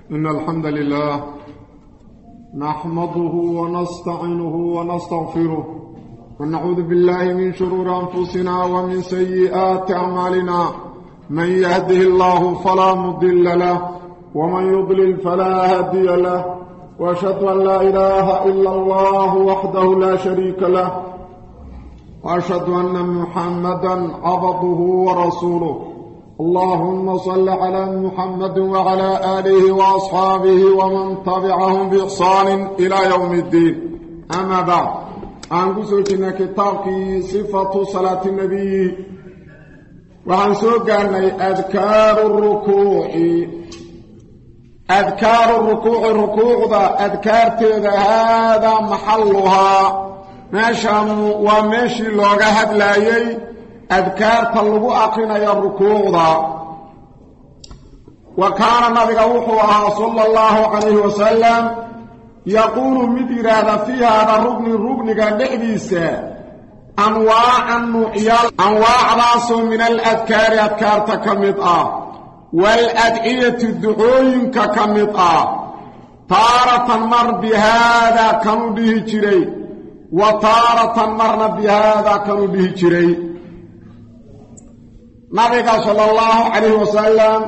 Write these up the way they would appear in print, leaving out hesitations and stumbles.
إن الحمد لله نحمده ونستعينه ونستغفره ونعوذ بالله من شرور أنفسنا ومن سيئات أعمالنا من يهده الله فلا مضل له ومن يضلل فلا هادي له وأشهد أن لا إله إلا الله وحده لا شريك له وأشهد أن محمدا عبده ورسوله اللهم صل على محمد وعلى آله وأصحابه ومن تبعهم بإحسان إلى يوم الدين أما بعد أنقصنا كتابك صفة صلاة النبي وعنسوقنا أذكار الركوع الركوع ذا أذكار تذا هذا محلها ماشا وماشي لوغا هدلايي أذكار طلبوا أقرنا يا الركوع ذا وكان النبي وحوها صلى الله عليه وسلم يقول مدير في هذا الركن قال لحديثة أنواع راس من الأذكار أذكار تكمطة والأدعية الدعوين ككمطة تارة مر بهذا كانوا به جري وتارة مر بهذا كانوا به جري نبي صلى الله عليه وسلم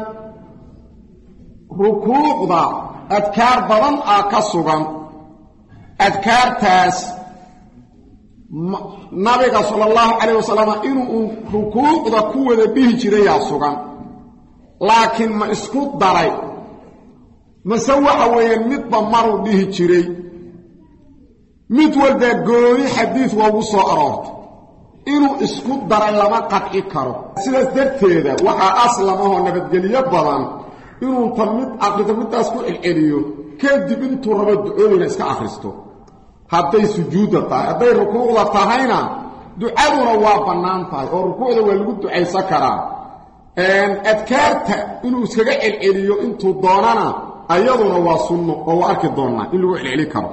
ركوع ذا أذكار بضن كالصغم أذكار تاس نبي صلى الله عليه وسلم إنه ركوع ذا كوة به جريا الصغم لكن ما اسكت داري ما سوى حوين متضمر به جري متولد قوي حديث ووصى أرارت إنه اسكت داري لما قطعي كارو سيدة درتيدا وحا أصلا ما هو نبتقلية بضان إنه تمت أقلت أسكو العليو كدب انتو ربا دعونا اسكا أخرستو هذا سجودة هذا ركوع تاهينا دعاء رواب النانتاي أو ركوع والقود دعاء سكرا أذكارت إنه اسكا العليو انتو دونانا أيضا رواصنو أو أركي دونا إنه العلي كارو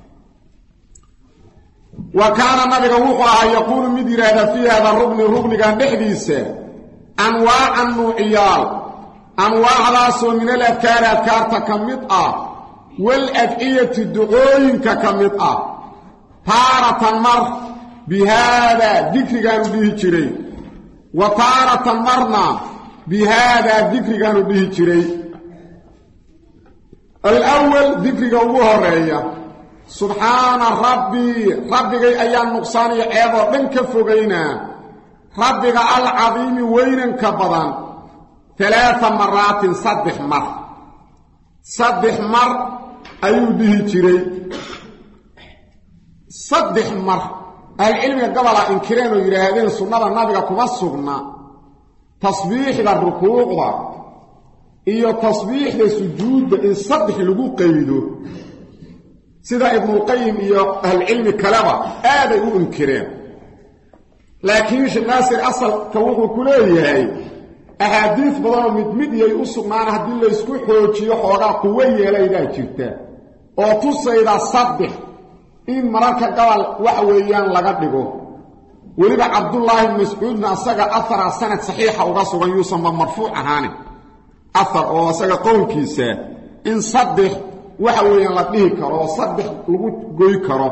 وكان النبي وحوها يقول مدير هذا في هذا الركن كان بحديثة أنواع النوعيال أنواع راس من الأذكار تكمطة والأدعية الدعوين ككمطة تارة مر بهذا ذكر كانوا به جري وتارة مرنا بهذا ذكر كانوا به جري الأول ذكر قوه الرئية سبحان ربي أيام نقصان يعيضا من كفوغينا ربي العظيم وين كبضا 3 مرات صدح مر أيو به جري صدح مر العلم قبل إنكرين ويرهدين سنة النبي كما السغنا تصبيح للركوع إيو تصبيح للسجود إن صدح لقو قيده سيدا ابن القيم إيو العلم كلابا هذا يقول إنكرين لكن الناس الأصل كوضو كليه أحاديث بدل مدمد يوسق معنا هدي الله يسكو خوجيو خوغا قويه ليدا جيرتا oo tusayda saddex in mararka gabal wax weeyaan laga dhigo waliba Abdullah ibn Mas'ud asaga athar sanad saxiixa uga sugan yuusan marfuuc ahaan athar oo asaga qowlkiisa in saddex wax weeyaan la dhihi karo saddex lagu gooy karo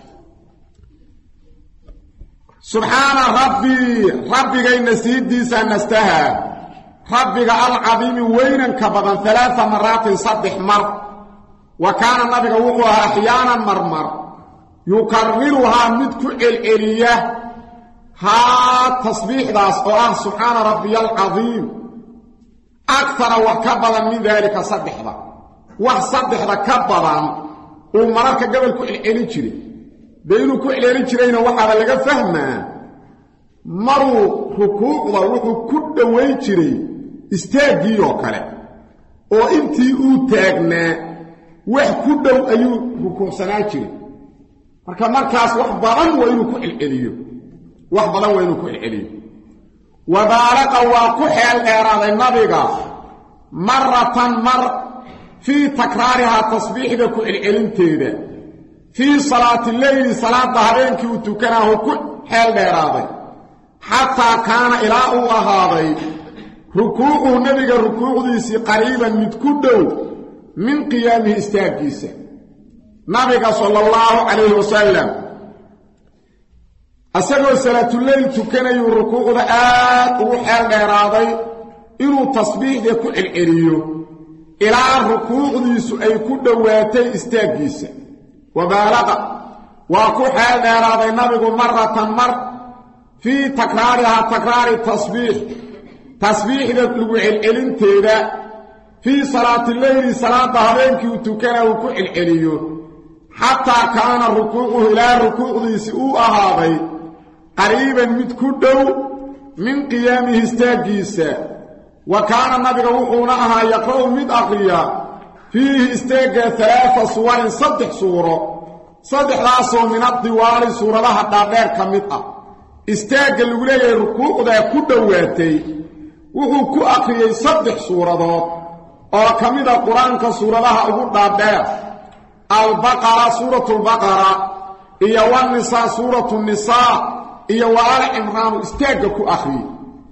subhana rabbi gayna siidiisa nastaha ربك العظيم وين كبضا 3 مرات صدح مر وكان النبي وقوها أحيانا مرمر يكررها مدك الإلية ها تصبيح ذا سبحان ربي العظيم أكثر وكبضا من ذلك صدح ذا وصدح ذا كبضا ومرارك قبل كل الإلي جري بينو كل الإلي جرينا وحاذا لك فهما مروا ركوع وحو كل ويجري استاغي oo kale oo intii uu taagnaa wax ku dhow ayuu rukuucsanaa jiray markaas wax badan waa inuu ku celceliyo وبارك وكحل إرادة النبي مرة مر في تكرارها تصبيح بكو العلم تيدا في صلاة الليل صلاة ظهرين كي وتكناه كحل إرادة حتى كان إلى هذا ركوع النبي ركوع ديسي قريبا متكدو من قيامه استاجيسا نبي صلى الله عليه وسلم أسألوا صلاة الليل تكني الركوع آت وحال غيراضي إنه تصبيح يكون العريو إلى الركوع ديسو أي كل دواتي استاجيسا وبالغ وكو حال غيراضي نبي مرة في تكرار التصبيح لقوع الانتداء في صلاة الليل صلاة هبينك وتكني وكو العريو حتى كان الركوع إلى الركوع ديسو أهابي قريبا متكدو من قيامه استاجيسا وكان النبي وحونها يقرأ مد أقريا فيه استاجا 3 صور صدح صورة صدح راسه من الطوال صورة لها دابير كمتة استاجا لولي الركوع دا كدواتي وحو كو أقريا صدح صورة او كمتة قرآن كصورة لها أقول دابير البقرة سورة البقرة إيا والنساء سورة النساء إيا وآل عمران استاجكو أخي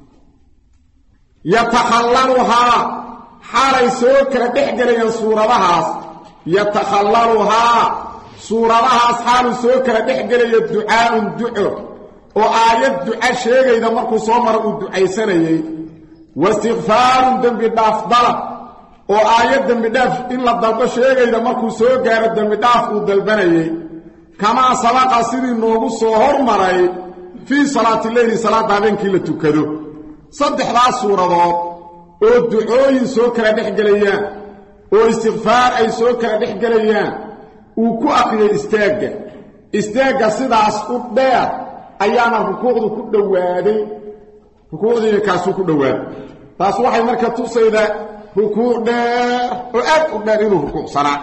يتخللها حالي سوكرة دحجلين سورة لهاس يتخللها سورة لهاس حالي سوكرة دحجلين الدعاء وآيات دعاء شيء إذا مركو صمر الدعاء سنة واستغفار دم بالأفضل وآيات دم بالأفضل إلا الضرب شيء إذا مركو سوكرة دم بالأفضل والدلبني كما سبق سيري النوم الصهور مرأي في صلاة الليل صلاة هذين كيلة تكدو صدح لا صورة والدعوين سوكرة نحجليان واستغفار أي سوكرة نحجليان وكو أقيا استاجة صدع أسقط بير أيانا الركوع دو كدوادي ركوع دي كاسو كدوادي تاسوحي مركة تصيدة ركوع دير وأكد دير إنه ركوع صلاة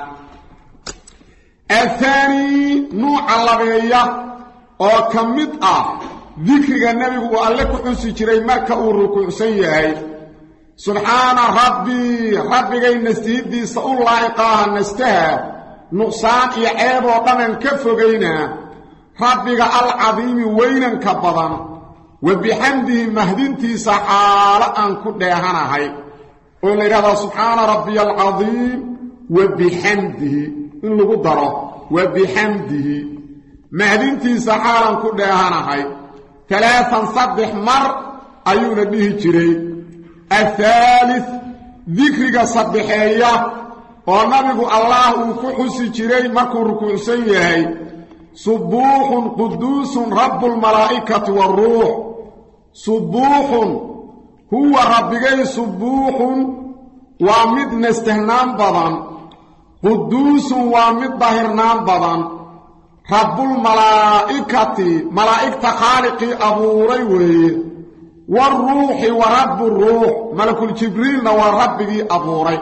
الثاني نوع اللغية oo kamid dhikriga nabigu oo alle ku xusi jiray marka uu rukuucsan yahay subhana rabbigay nasiidiisa u laa'iqaha nastaha nuqsaan iyo ceeb oo dhan ka fogeyna rabbiga al-azim weynan ka badan wa bihamdihi mahdintiisa xaala aan ku dheehanahay oo la yiraahdo subhana rabbiyal azim wa bihamdihi in lagu daro wa bihamdihi مهدينتي سحارا كدهانا هاي 3 صدح مر أيونا به جري الثالث ذكرك صدحية ونبي الله وكحسي جري مكو ركوع سيهي سبوح قدوس رب الملائكة والروح سبوح هو ربكي سبوح وامد نستهنان بضان قدوس وامد ظهرنان بضان رب الملائكة ملائكة خالقي أبوري والروح ورب الروح ملك الجبريل وربي أبوري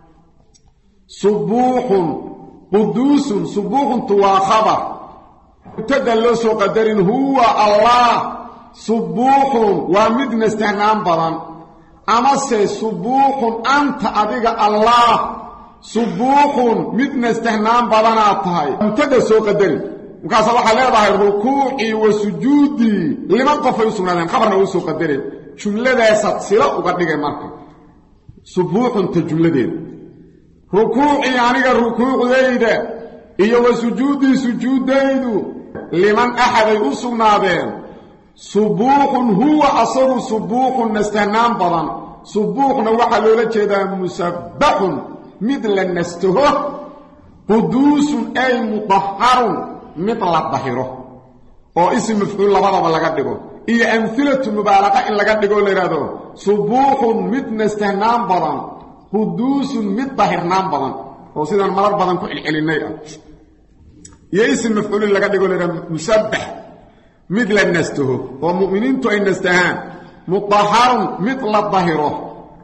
سبوح قدوس سبوح تواخبر تدلس قدر هو الله سبوح ومدن استهنام بضان أما سبوح أنت أبيك الله سبوح مدن استهنام بضاناتها تدلس قدر وكاسا waxa leedahay rukuuci wa sujuudi liman qafay sunnadaan khabarna uu soo qadareen jumladaas sila uga dhigay marka subuuxun tajumladeed rukuuci aniga rukuucdeeda iyo wa sujuudi sujuudaydu liman ahaday u sugnaadeen subuuxun huwa asaru subuuxun nastahnaan badan subuuxna waxa loola jeedaa musabbahun midla nastahu quduusun ay mutahharun مثل الظهيره او اسم مفعول لبدaba laga dhigo iyo amthilatu mubalaqa in laga dhigo leerado subuhun mitnastahnaan badan qudusun mitahirnaan badan oo sidaan marar badan ku ilcelinay iyo ism maf'ul laga dhigo leerado musabbah مثل النستو ومؤمنين تو النستهان مطهر مثل الظهيره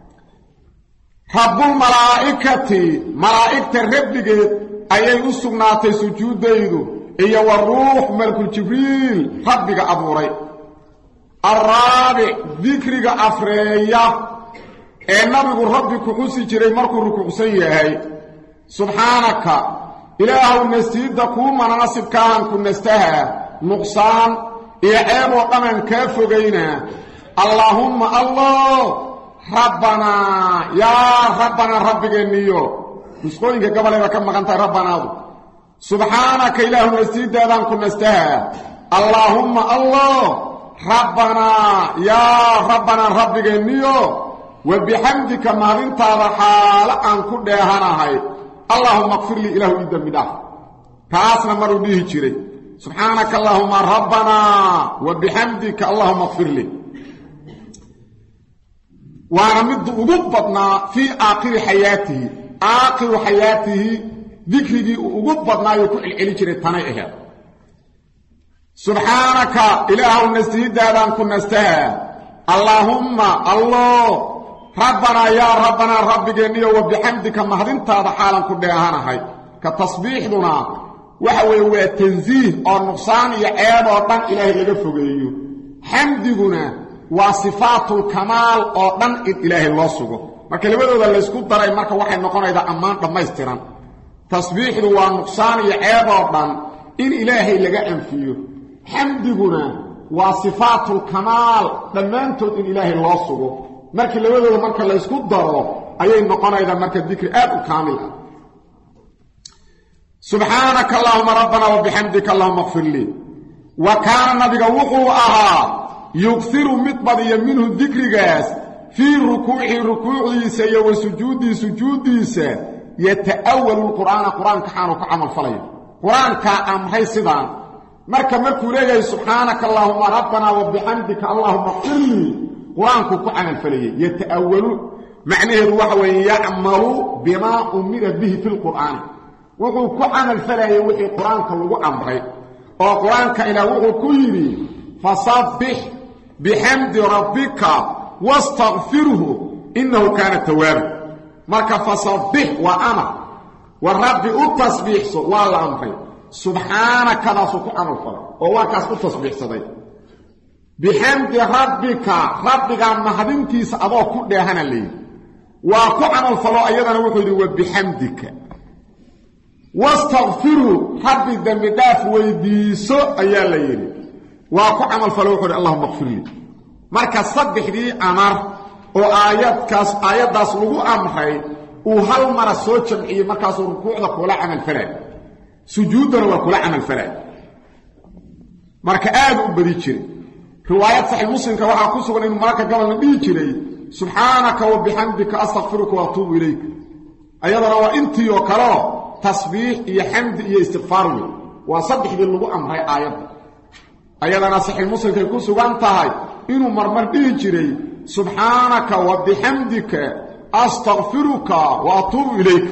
رب الملائكه ملائكه ربك اي اسغناتي سجوديدو إيا والروح ملك الجبريل ربك أبوري الرابع ذكرك أفريا النبي ربك حسي جري مركو ركو سيهي سبحانك إله النسيد كوم مناسب كان كن نستهى نقصان إعاب وقمن كافقين اللهم الله ربنا يا ربنا ربك النيو nusqooyinka gabalayba ka maqan tahay rabbanaadu subxaanaka ilaahu nasiidaadaan ku nastaha allaahumma allah rabbanaa yaa rabbanaa rabbigeenniyo wa bixamdika maalintaada xaalo aan ku dheehanahay allaahumma akfir lii ilaahu ii dembi dhaaf taasna maruu dhihi jiray subxaanaka allaahumma rabbanaa wa bixamdika allaahumma akfir lii waana midda ugu badnaa fii aakhiri xayaatihi aakhiru xayaatihi dikrigii uu ugu badnaayuu ku celceli jiray tanay aheed subxaanaka ilaahu nastihidaadaan ku nastaha allaahumma allah rabbanaa yaa rabbanaa rabbigeenniyo wa bixamdika mahadintaada xaalan ku dheehanahay ka tasbiixduna waxa weeye waa tansiih oo nuqsaan iyo ceeb oo dhan ilaahay laga fogeeyo xamdiguna waa sifaatulkamaal oo dhan in ilaahay loo sugo marka labadooda laysku daray marka waxay noqonaydaa ammaan dhammaystiran tasbiixdu waa nuqsaan iyo ceeb oo dhan in ilaahay laga anfiyo xamdiguna waa sifaatulkamaal dhammaantood in ilaahay loo sugo markii labadooda marka laysku daro ayay noqonaydaa marka dikri aad u kaamil ah subxaanaka allaahuma rabbanaa wa bixamdika allahuma akfir lii wa kaana nabiga wuxuu ahaa yughiru mid badiya minhu dikrigaas fii rukuucihi rukuucdiisa iyo wa sujuudihi sujuuddiisa yata'awalu lqur'aana qur-aanka xaanu ku camal falaya qur-aankaa amray sidaan markuu leeyahay subxaanaka allaahuma rabbanaa wa bixamdika allaahuma akfir lii qur-aankuu ku camal falayay yata'awalu macnaheedu waxa weeye yacmalu bimaa umira bihi fi lqur'aani wuxuu ku camal falayay wixii qur-aanka lagu amray oo qur-aanka ilaah wuxuu ku yidhi fasabbix bixamdi rabbika wastakfirhu innahu kaana tawaaba marka fasabbix waa amar wa rabbi u tasbiixso waa la amray subxaanakadaasuu ku camal falay oo waa kaas u tasbiixsaday bixamdi rabbika rabbigaa mahadintiisa adoo ku dheehana leeyi waa ku camal falo ayadana wuxuu yidhi wa bixamdika wastakfirhu rabbi dembi dhaaf weydiiso ayaa la yidhi waa ku camal falo wuxuu yidhi allahuma akfir lii marka saddexdii amar oo aayaddaas lagu amray uu hal mara soo jamciyey markaasuu rukuucda kula camal falay sujuuddana waa kula camal falay marka aad u badi jiray riwaayad saxiix muslimka waxaa ku sugan inuu mararka gabalna dhihi jiray subxaanaka wa bixamdika astakfiruka wa atuubu ilayk ayadana waa intii oo kaleo tasbiix iyo xamdi iyo istikfaar wey waa saddexdii lagu amray aayadda ayadana saxiix muslimkay ku sugan tahay inuu marmar dhihi jiray subxaanaka wa bixamdika astakfiruka wa atuubu ilayk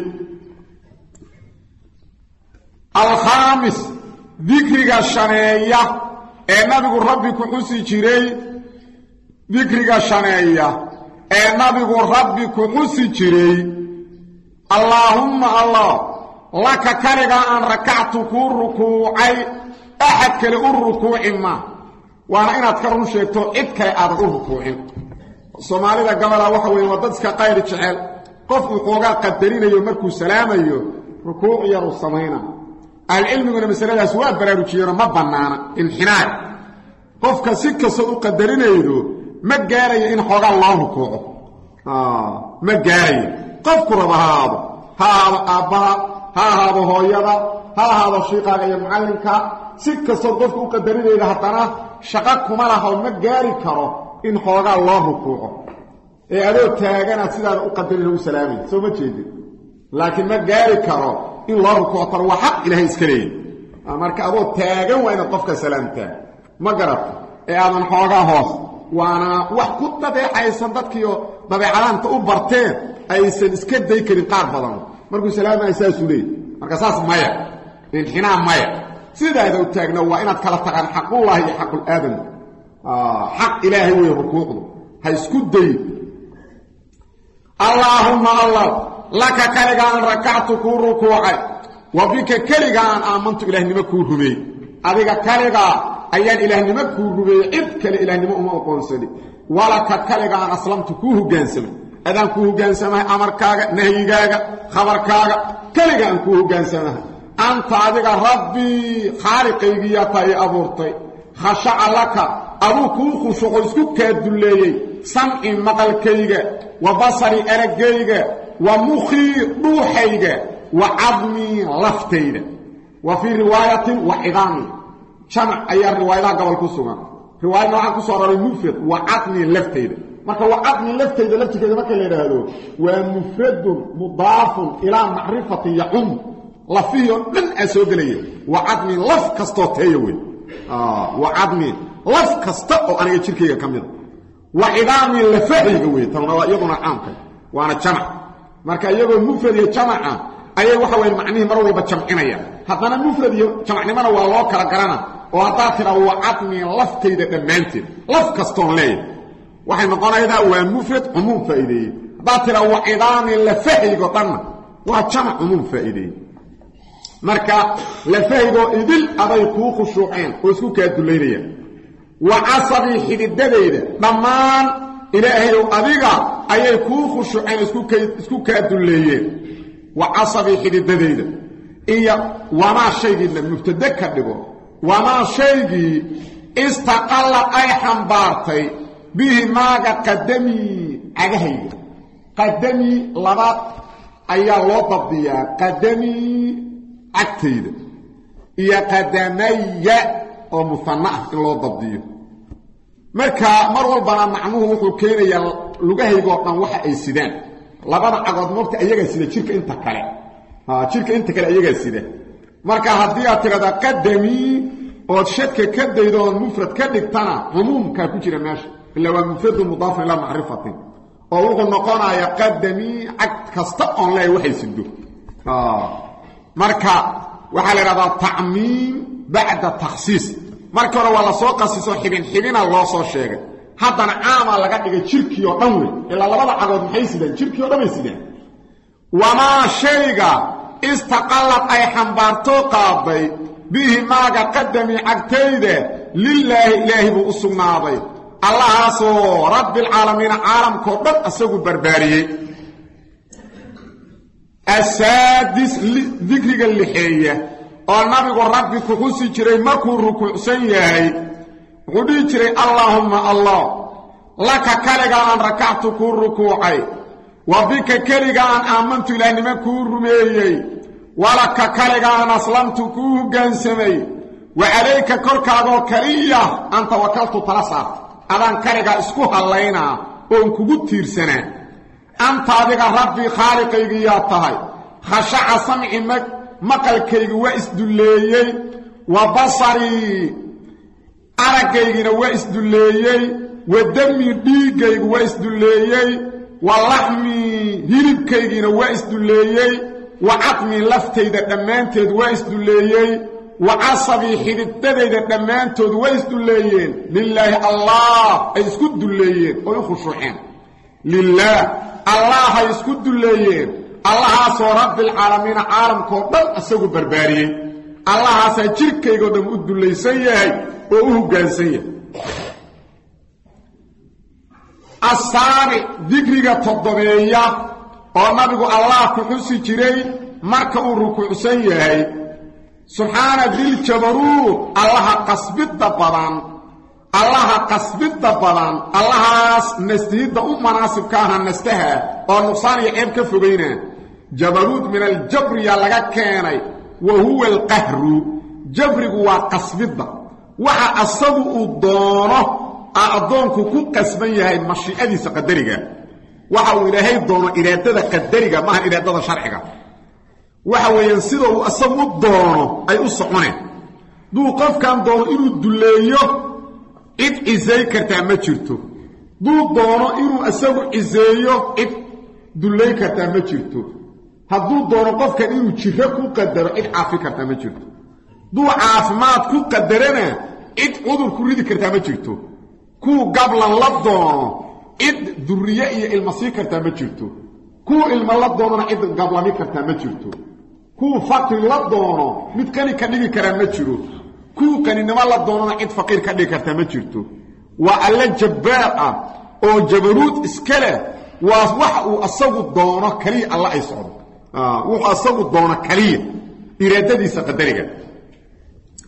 alkhaamis dikriga shaneeya ee nabigu rabbi ku xusi jiray dikriga shaneeya ee nabigu rabbi ku xusi jiray allaahumma allah laka kaliga aan rakactu kuu rukuucay axad kale u rukuuci ma waana inaad ka run sheegto cid kale aadan u rukuucin soomaalida gabalaa waxa weeye waa dad iska qayri jecel qofkuu xoogaa qadarinayo markuu salaamayo rukuuc yaru samayna ahlucilmiguna masaladaas waa baraarujiyeenoo ma bannaana inxinaay qofka si kastoo u qadarinaydo ma gaarayo in xoogaa loo rukuuco ma gaarayo qofku raba ha ahaado aabbaha ha ahaado hooyada ha ahaado shiiqaaga iyo macallinka si kastoo qofku u qadarinayda haddana shaqo kuma laha oo ma gaari karo in xoogaa loo rukuuco ee adoo taaganaad sidaada u qadarina u salaamay soo ma jeedin laakiin ma gaari karo in loo rukuuctaro waa xaq ilaahay iska leeyahy marka adoo taagan waa inaad qofka salaamtaa ma garabto ee aadan xoogaa hoos waana wax ku dabeecaysan dadkiioo dabeecadaanta u barteen aysan iska day karin qaar badan markuu salaamaya saasuu leeyay marka saas maya inxinaa maya sidaada u taagna waa inaad kala taqaan xaqullaahi iyo xaqulaadam xaq ilaahay wey rukuucdu ha isku dayin allaahumma allah laka kaligaan rakactu kuu rukuucay wa bika keligaan aamantu ilaahnimo kuu rumeey adiga kaligaa ayaan ilaahnimo kuu rumeeyey cid kale ilaahnimo uma aqoonsani walaka kaligaan aslamtu kuu hoggaansamay adaan kuu hoggaansamahay amarkaaga nahyigaaga khabarkaaga keligaan kuu hoggaansamahay anta adiga rabbii khaaliqaygiyaa taa ii abuurtay khashaca laka aduu kuu khushuuco isku kaa dulleeyey samci maqalkayga wa basari araggayga ومخي روحيك وعظمي لفتيد وفي رواية وعظامي جمع أي الرواية قبل كسوما رواية نوعا كسوما المفرد وعظمي لفتيد marka waqadni lafteeda marka la yiraahdo waa mufrad mudaaf ila ma'rifati ya'um lafiyo dhan asoo galay waqadni laf kasto tayawi waqadni laf kasta oo aniga jirkeyga kamid wa idaami lafiga way tan waa iyaduna caamka waana jamac marka iyagoo mufrad iyo jamaca ayay waxa weyn macnihi mar walba jamcinaya hadana mufrad iyo jamacnimana waa loo kala garana oo hadaa tira waqadni lafteeda dhamaanteed laf kasto leeyahay waxay noqonaydaa waa mufrad umum faa'iideeyay baatira wa idaami la fahigo tan waa jamac umum faa'iideeyay marka la fahigo idil aday ku khushuuceen oo isku ka duleynaya wa asabi xididadeyda dhamaan ilaahay oo adiga ayay ku khushuuceen isku ka duleeyeen wa asabi xididadeyda iyo wama shaygina mubtada ka dhigo wama shaygi istaqalla ay xambaartay به ماغا قدمي عجهي قدمي لبات ايا لو ضبطيا قدمي عكتيد يا قدمي او مثنى لو ضبطيو marka mar walba macnuhu wuxuu keenayaa lugahaygo dhan waxa ay sidaan labada cagood marka ayaga sida jirka inta kale jirka inta kale ayaga sida marka hadii aad tirada qadami oo shadka ka daydo mufrad ka dhigtana umumka ku jira meesha إلا ومفرد مضاف إلى معرفة أو نقونا يقدمي عقد كستقن لا يوحي سدو مركا وحال هذا التعميم بعد التخصيص مركا ولا سوق قصص حبين الله صو شيغ حتى عام لقد دغ شركي او دنوي الا لبدا عقد maxay sideen shirki oo dhamay sideen wama shayga istaqallat ay xambaarto qaaday bihi maaga qadami aqtayde lillahi ilahi bu usugnaaday الله سو رب العالمين عالم كودن اسغو برباريي السادس ذكر اللحيه او نبي ربي كوسي جري ماكو ركوعسن يahay غدي جري اللهم الله لك كلغا ان ركعت كو ركوعي وبك كلغا ان امنت الى ما كو رميي ولك كلغا ان اسلمت كو غنسمي وعليك كركاغو كليه انت وكلت ثلاثه أذان كاريغا اسكو هاللينا وان كوغو تيرسنا أنت أذيغا ربي خالقيغي ياتهاي خشع سمعي مقلكيغي وإسدوليي وبصري أرقيغي وإسدوليي ودمي ديغيغي وإسدوليي واللحمي هيربكيغي وإسدوليي وعقمي لفتيدا دمانتيد وإسدوليي وعصبي حددتيدا دمانتود ويسدليين لله الله يسكدليين او يخشوعين لله الله يسكدليين الله سو رب العالمين عالم كودن اسغو برباريي الله سا جيركيغو دم ودليسان yahay oo u hogaansan yahay asaari dhikriga todobeeya oo nabigu allah ku xusi jiray marka uu rukuucsan yahay سبحان ذي الجبروت الله قصبت بدن الله قصبت بدن الله نستهد مناسب كان نستها او نقصان يعيب كفغينا جبروت من الجبر يا لغا كيني وهو القهر جبر هو قصبت وحا اصدو دونه اادونكو كو قسبن yahay mashiicadiisa qadariga waxa uu ilaahay doono iraadada qadariga ma iraadada sharciga waxa weeyaan sida uu asagu doono ay u soconeen duu qofkan doono inuu duleeyo cid izay kartaa ma jirto duu doono inuu asagu izeeyo cid duleey kartaa ma jirto hadduu doono qofkan inuu jiro ku qadaro cid caafi kartaa ma jirto duu caafimaad ku qadarana cid cudur ku ridi kartaa ma jirto ku gablan la doono cid duriye iyo ilmasi kartaa ma jirto ku ilma la doono cid gablami kartaa ma jirto ku faqir la doono mid kani ka dhigi kara ma jiro ku kaninimo la doono cid faqir ka dhigi kartaa ma jirto wa alla jabbaar oo jabaruut iskale waa wax uu asagu doono kaliya alla ay socdo wuxuu asagu doono kaliya iraadadiisa qadariga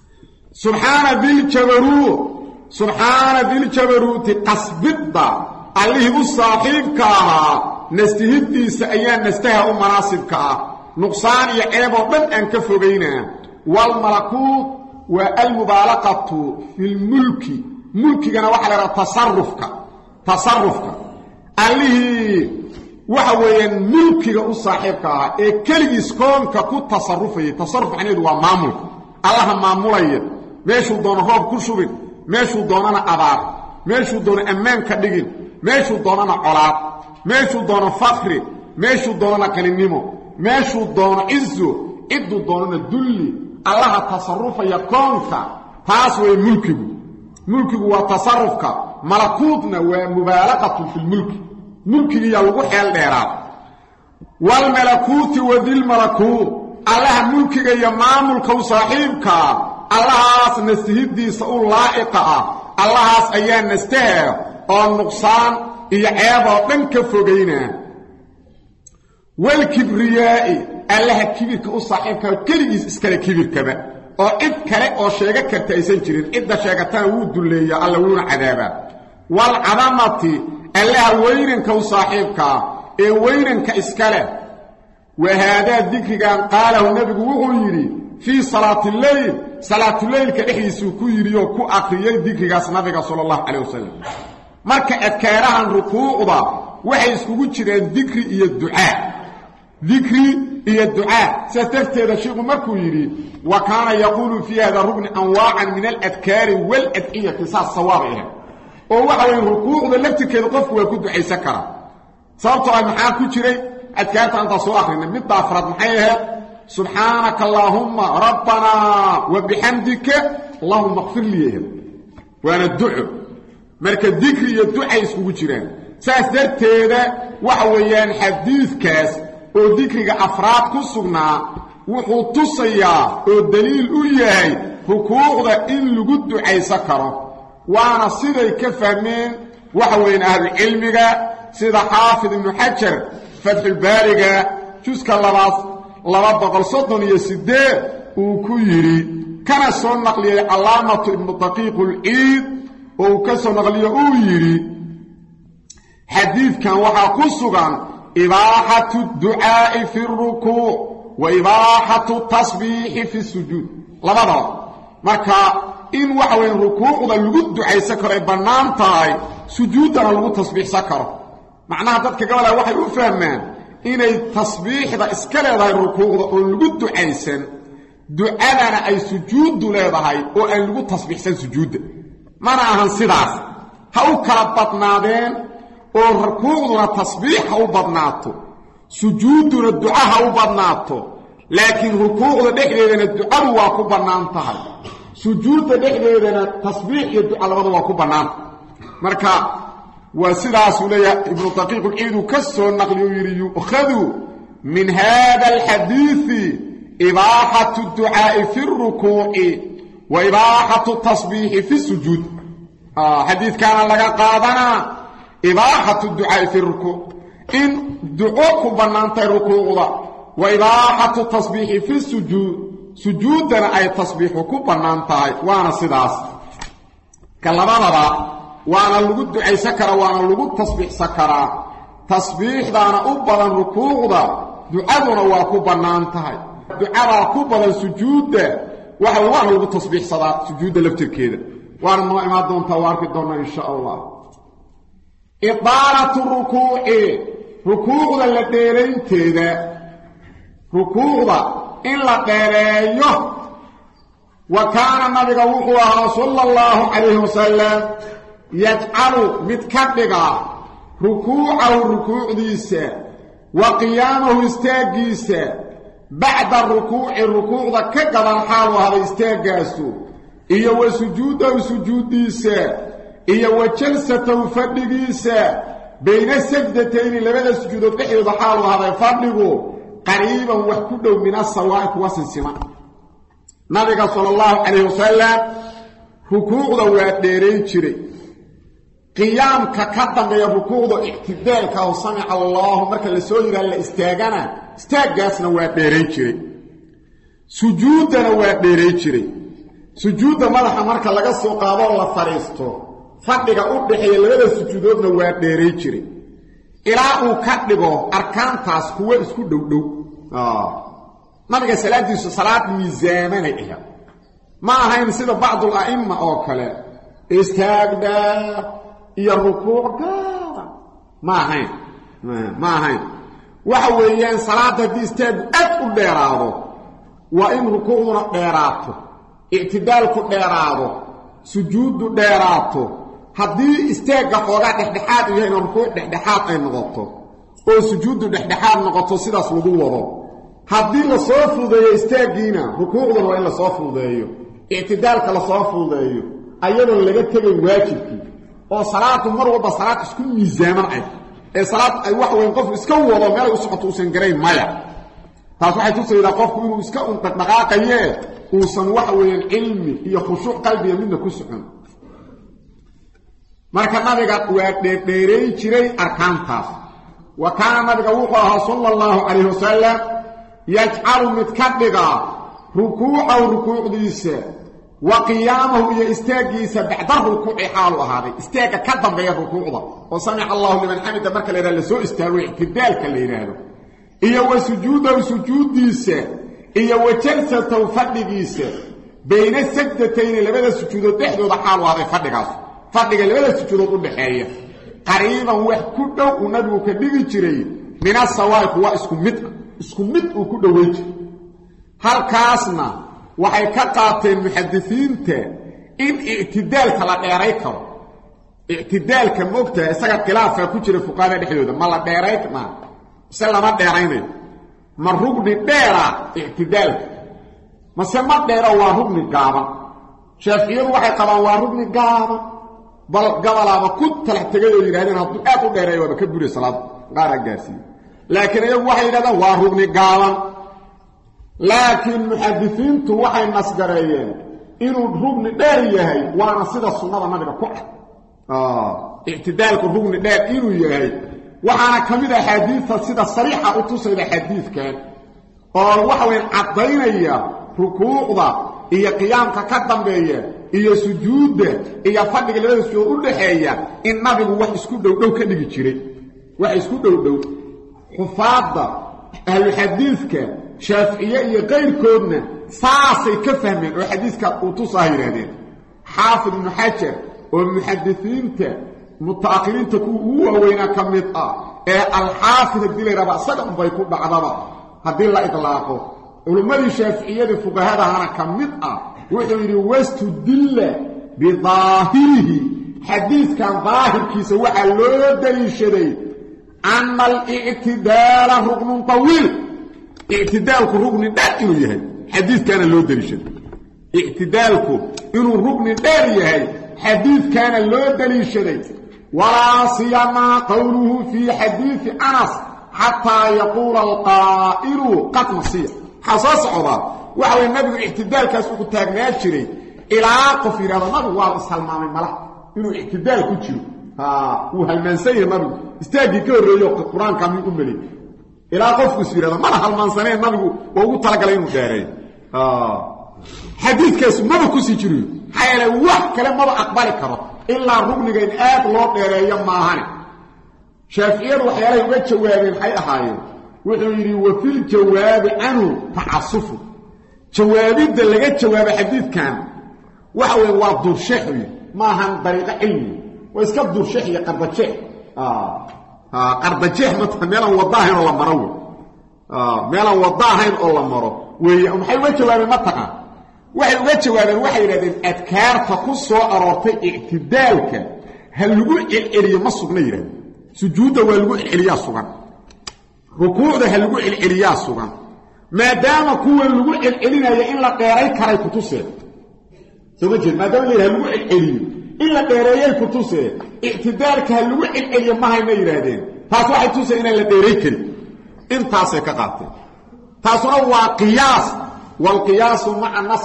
subhana bil jabaruut qasbidda allihii u saaxiibka ahaa nastihiddiisa ayaa nastaha u manaasibka ah nuqsaan iyo ceeb oo dhan aan ka fogaynaa walmalakuut waa almubaalaqatu filmulki mulkigana waxaa la yidhaha tasarufka allihii waxa weeyaan mulkiga u saaxiibka ahaa ee keligiis koonka ku tasarufayay tasaruf macnaheedu waa maamulka allaha maamulaya meeshuu doono roob ku shubin meeshuu doonana abaar meeshuu doono ammaan ka dhigin meeshuu doonana colaad meeshuu doono fakri meeshuu doonana qaninimo meeshuu doono cizo cidduu doonana dulli allaha tasarufaya koonka taas way mulkigu waa tasarufka malakuutna waa mubaalaqatu filmulki mulkigiyaa lagu xeel dheeraad walmalakuuti wadilmalakuut allaha mulkiga iyo maamulka u saaxiibkaa allahaas nastihiddiisa u laa'iqa ah allahaas ayaa nastaha oo nuqsaan iyo ceeb oo dhan ka fogaynaa walkibriyaa'i allaha kibirka u saaxiibkaa keligiis iskale kibirkaba oo cid kale oo sheega karta aysan jirin cidda sheegatana wuu dulleeya alla wuuna cadaabaa waalcadamati allaha weynanka u saaxiibkaa ee weynanka iska leh wahaadaa dikrigan qaalahu nebigu wuxuu yidhi fii salaatilleyl salaatuleylka dhexdiisuu ku yidhi oo ku akhriyey dikrigaas nabiga sala allahu calayh wasalam marka adkaarahan rukuucda waxay iskugu jireen dikri iyo ducaa sidaas darteeda sheikhu markuu yidhi wa kaana yaquulu fii hada rugni anwaacan min aladkaari waaladciyati saas sawaabay ahayd oo waxa weeye rukuucda laftirkeeda qofku waa ku ducaysan karaa sababtoo ah maxaa ku jiray adkaarta intaa soo akrinay midda afraad maxay ahayd subxaanaka allaahumma rabbanaa wa bixamdika allahuma kfir lii ahayd waana duco marka dikri iyo ducay iskugu jiraan saas darteeda waxa weeyaan xadiidkaas oo dikriga afraad ku sugnaa wuxuu tusayaa oo daliil u yahay rukuucda in lagu ducaysan karo waana siday ka fahmeen waxa weyn ahlucilmiga sida xaafid ibnu xajar fatxulbaariga juska 238 uu ku yidhi kana soo naqliyey calaamatu ibnu daqiiqulciid oo uu ka soo naqliyo uu yidhi xadiidkan waxaa ku sugan ibaaxatu ducaa'i fi rukuuc wa ibaaxatu tasbiixi fi sujuud labadaba marka in waxa weeye rukuucda lagu ducaysan karo ay bannaan tahay sujuuddana lagu tasbiixsan karo macnaha dadka gabalaa waxay u fahmaan inay tasbiixda iska leedahay rukuucda oo lagu ducaysan ducadana ay sujuuddu leedahay oo aan lagu tasbiixsan sujuudda mana ahan sidaas ha u kala badnaadeen oo rukuucduna tasbiix ha u badnaato sujuudduna duca ha u badnaato laakiin rukuucda dhexdeedana ducadu waa ku bannaan tahay sujuudda dhexdeedana tasbiix iyo duca labada waa ku bannaan marka waa sidaasuu leeyahay ibnu daqiiqulciidu ka soo naqliyu yidhi yu'khadu min hada alxadiidi ibaaxatu ducaa'i fi rukuuci wa ibaaxatu tasbiixi fi sujuud xadiidkaana laga qaadanaa ibaaxatu ducaa'i fi rukuuc in duco ku bannaan tahay rukuucda wa ibaaxatu tasbiixi fi sujuud sujuuddana ay tasbiixu ku bannaan tahay waana sidaas ka labadaba waana lagu ducaysan karaa waana lagu tasbiixsan karaa tasbiixdaana u badan rukuucda ducaduna waa ku bannaan tahay ducadaa ku badan sujuudda waana lagu tasbiixsadaa sujuudda laftirkeeda waana noo imaan doontaa waa arki doonnaa insha allah idaalatu rukuuci rukuucda la dheeraynteeda rukuucda in la dheereeyo wa kaana nabiga wuxuu ahaa sala allahu calayhi wasalam yajcalu mid ka dhiga rukuucahu rukuucdiisa wa qiyaamahu istaaggiisa bacda rukuuci rukuucda ka gadan xaalu haday istaaggaasu iyo wa sujuudahu sujuuddiisa iyo wa jalsatahu fadhigiisa bayna sajdatayni labada sujuudood dhexdooda xaalu haday fadhigu qariiban wax ku dhow min asawaa'i kuwa sinsima nabiga sala allahu calayhi wasalam rukuucda waa dheerayn jiray qiyaamka ka dambeeya rukuucda ictidaalka oo samica allaahu marka la soo yidhaha la istaagana istaaggaasna waa dheerayn jiray sujuuddana waa dheerayn jiray sujuudda madaxa marka laga soo qaadoo la fadhiisto fadhiga u dhaxeeya labada sujuudoodna waa dheeray jiray ilaa uu ka dhigo arkaantaas kuwa isku dhowdhow nabiga salaadiisu salaad miisaamanay ahayd ma ahayn sida bacdu a'imma oo kale istaagda iyo rukuucda ma ahayn waxa weeyaan salaada istaagu aad u dheeraado waa in rukuucduna dheeraato i'tidaalku dheeraado sujuudu dheeraato haddii istaaga xoogaa dhexdhexaad yahay in rukuuc dhexdhexaad ay noqoto oo sujuudu dhexdhexaad noqoto sidaas lagu wado haddii la soo fuudeeyo istaagiina rukuucduna waa in la soo fuudeeyo i'tidaalka la soo fuudeeyo ayadoo laga tegay waajibkii oo salaadu mar walba salaad isku miisaaman ay ee salaad ay wax weyn qof iska wado meel u socoto uusan garayn maya taas waxay tusaydaa qofku inuu iska dhaqaaqaye uusan wax weyn cilmi iyo khushuuc qalbiga midna ku socon marka nabiga waa dheereey jiray arkaantaas wa kaana nabiga wuxuu ahaa sallallahu alayhi wasallam yaj'alu mitkadiga rukuu'ahu rukuucdiisa wa qiyaamahu iyo istaagiisa bacda rukuuci xaalu ahaaday istaaga ka dambeeya rukuucda oo sami'a Allahu liman hamida marka la yiraahdo soo istaago i'tidaalka la yiraahdo iyo wa sujuudahu sujuudiisa iyo wa jalsatahu fadhigiisa bayna sajdatayn labada sujuudood dhexdooda xaalu ahaaday fadhigaas fadhiga labada sujuudood u dhaxeeya qariiban wax ku dhow uu nabigu ka dhigi jiray min as-sawaaq wa isku mid uu ku dhaweey jiray halkaasna waxay ka qaateen muhaddisiinta in i'tidaalka la dheeray karo i'tidaalka moogta isaga khilaafa ku jira fuqaada dhexdooda ma la dheeray ma salama dheerayna ma rugni dheera i'tidaalka ma sama dheera waa rugni gaaban shafiiciyadu waxay qabaan waa rugni gaaban bal gabalaba ku talax tagay oo yiraahdeen haddii aad u dheeray waa ka buray salaad qaar gaarsiin laakiin ayagu waxay yiraahdaan waa rugni gaaban laakiin muhaddisiintu waxay nasgareeyeen inuu rugni dheer yahay waana sida sunnada nabiga ku i'tidaalku rugni dheer inuu yahay waxaana kamid ah xadiiska sida sariixa u tusayda xadiiskan oo waxa weyn cadaynaya rukuucda iyo qiyaamka ka dambeeya iyo sujuudda iyo fadhiga labada sujuud u dhaxeeya in nabigu wax isku dhowdhow ka dhigi jiray wax isku dhowdhow xufaadda ahlu xadiiska shaafi'iyya iyo qayrkoodna saasay ka fahmeen oo xadiiska uu tusaahiradeen xaafid ibn hajar oo muhaddisiinta mutaakhiriinta ku waaweyna kamid ah ee al-haafid dilay raba saga bay ku dhacdaba hadii la idlaaqo culimadii shaafi'iyada fuqahada hana kamid ah wuxuu yiri wastudilla bi dhaahirihi xadiiskan dhaahirkiisa waxa loo daliishaday anna al-i'tidaal ruknun tawiil i'tidaalku rukni dheer inuu yahay xadiiskana loo daliishaday i'tidaalku inuu rukni dheer yahay xadiiskana loo daliishaday ولا سيما قوله في حديث أنس حتى يقول القائل قد نصيح حصاص عضا وحوى النبي الاعتدال كاسوك التاقنات شري إلى قفير هذا النبي وارد سلمان الملح إنه اعتدال كتشيو وهالمنسيه النبي استاقي كور ريوق القرآن كان من أملي إلى قف كسير هذا ملح المنسانيه النبي وقلت لك لأنه دارين حديث كاسو ما بكسي جريو حيالا واحد كلام ما بأقبالي كرا إلا ربنك إن آت الله ديريا معهاني شافعين وحيالا يبقى جوابين حي أحايين وحيري وفي الجواب عنه تعصفه جوابين ده اللي جت جواب حديث كان وحوي وضر شحوي ما هم طريقة علمي وإسكاب دور شحي قرد شح قرد شح مثلا ميلا وضاهن ولا مروي ميلا وضاهن ولا مروي وحيوي جوابين متقا waxay uga jawaabeen waxay yiraahdeen adkaarta ku soo aroortay i'tidaalka hal lagu celiyo ma sugna yiraahdeen sujuuda waa lagu celiyaa sugan rukuucda hal lagu celiyaa sugan maadaama kuwa lagu celinayo in la dheeray karay ku tusee soo jeed maadaama hal lagu celiyo in la dheereeyay ku tusee i'tidaalka hal lagu celiyo ma hayna yiraahdeen taas waxay tusee in la dheeray kari intaas ay ka qaateen taasuna waa qiyaas والقياس مع النص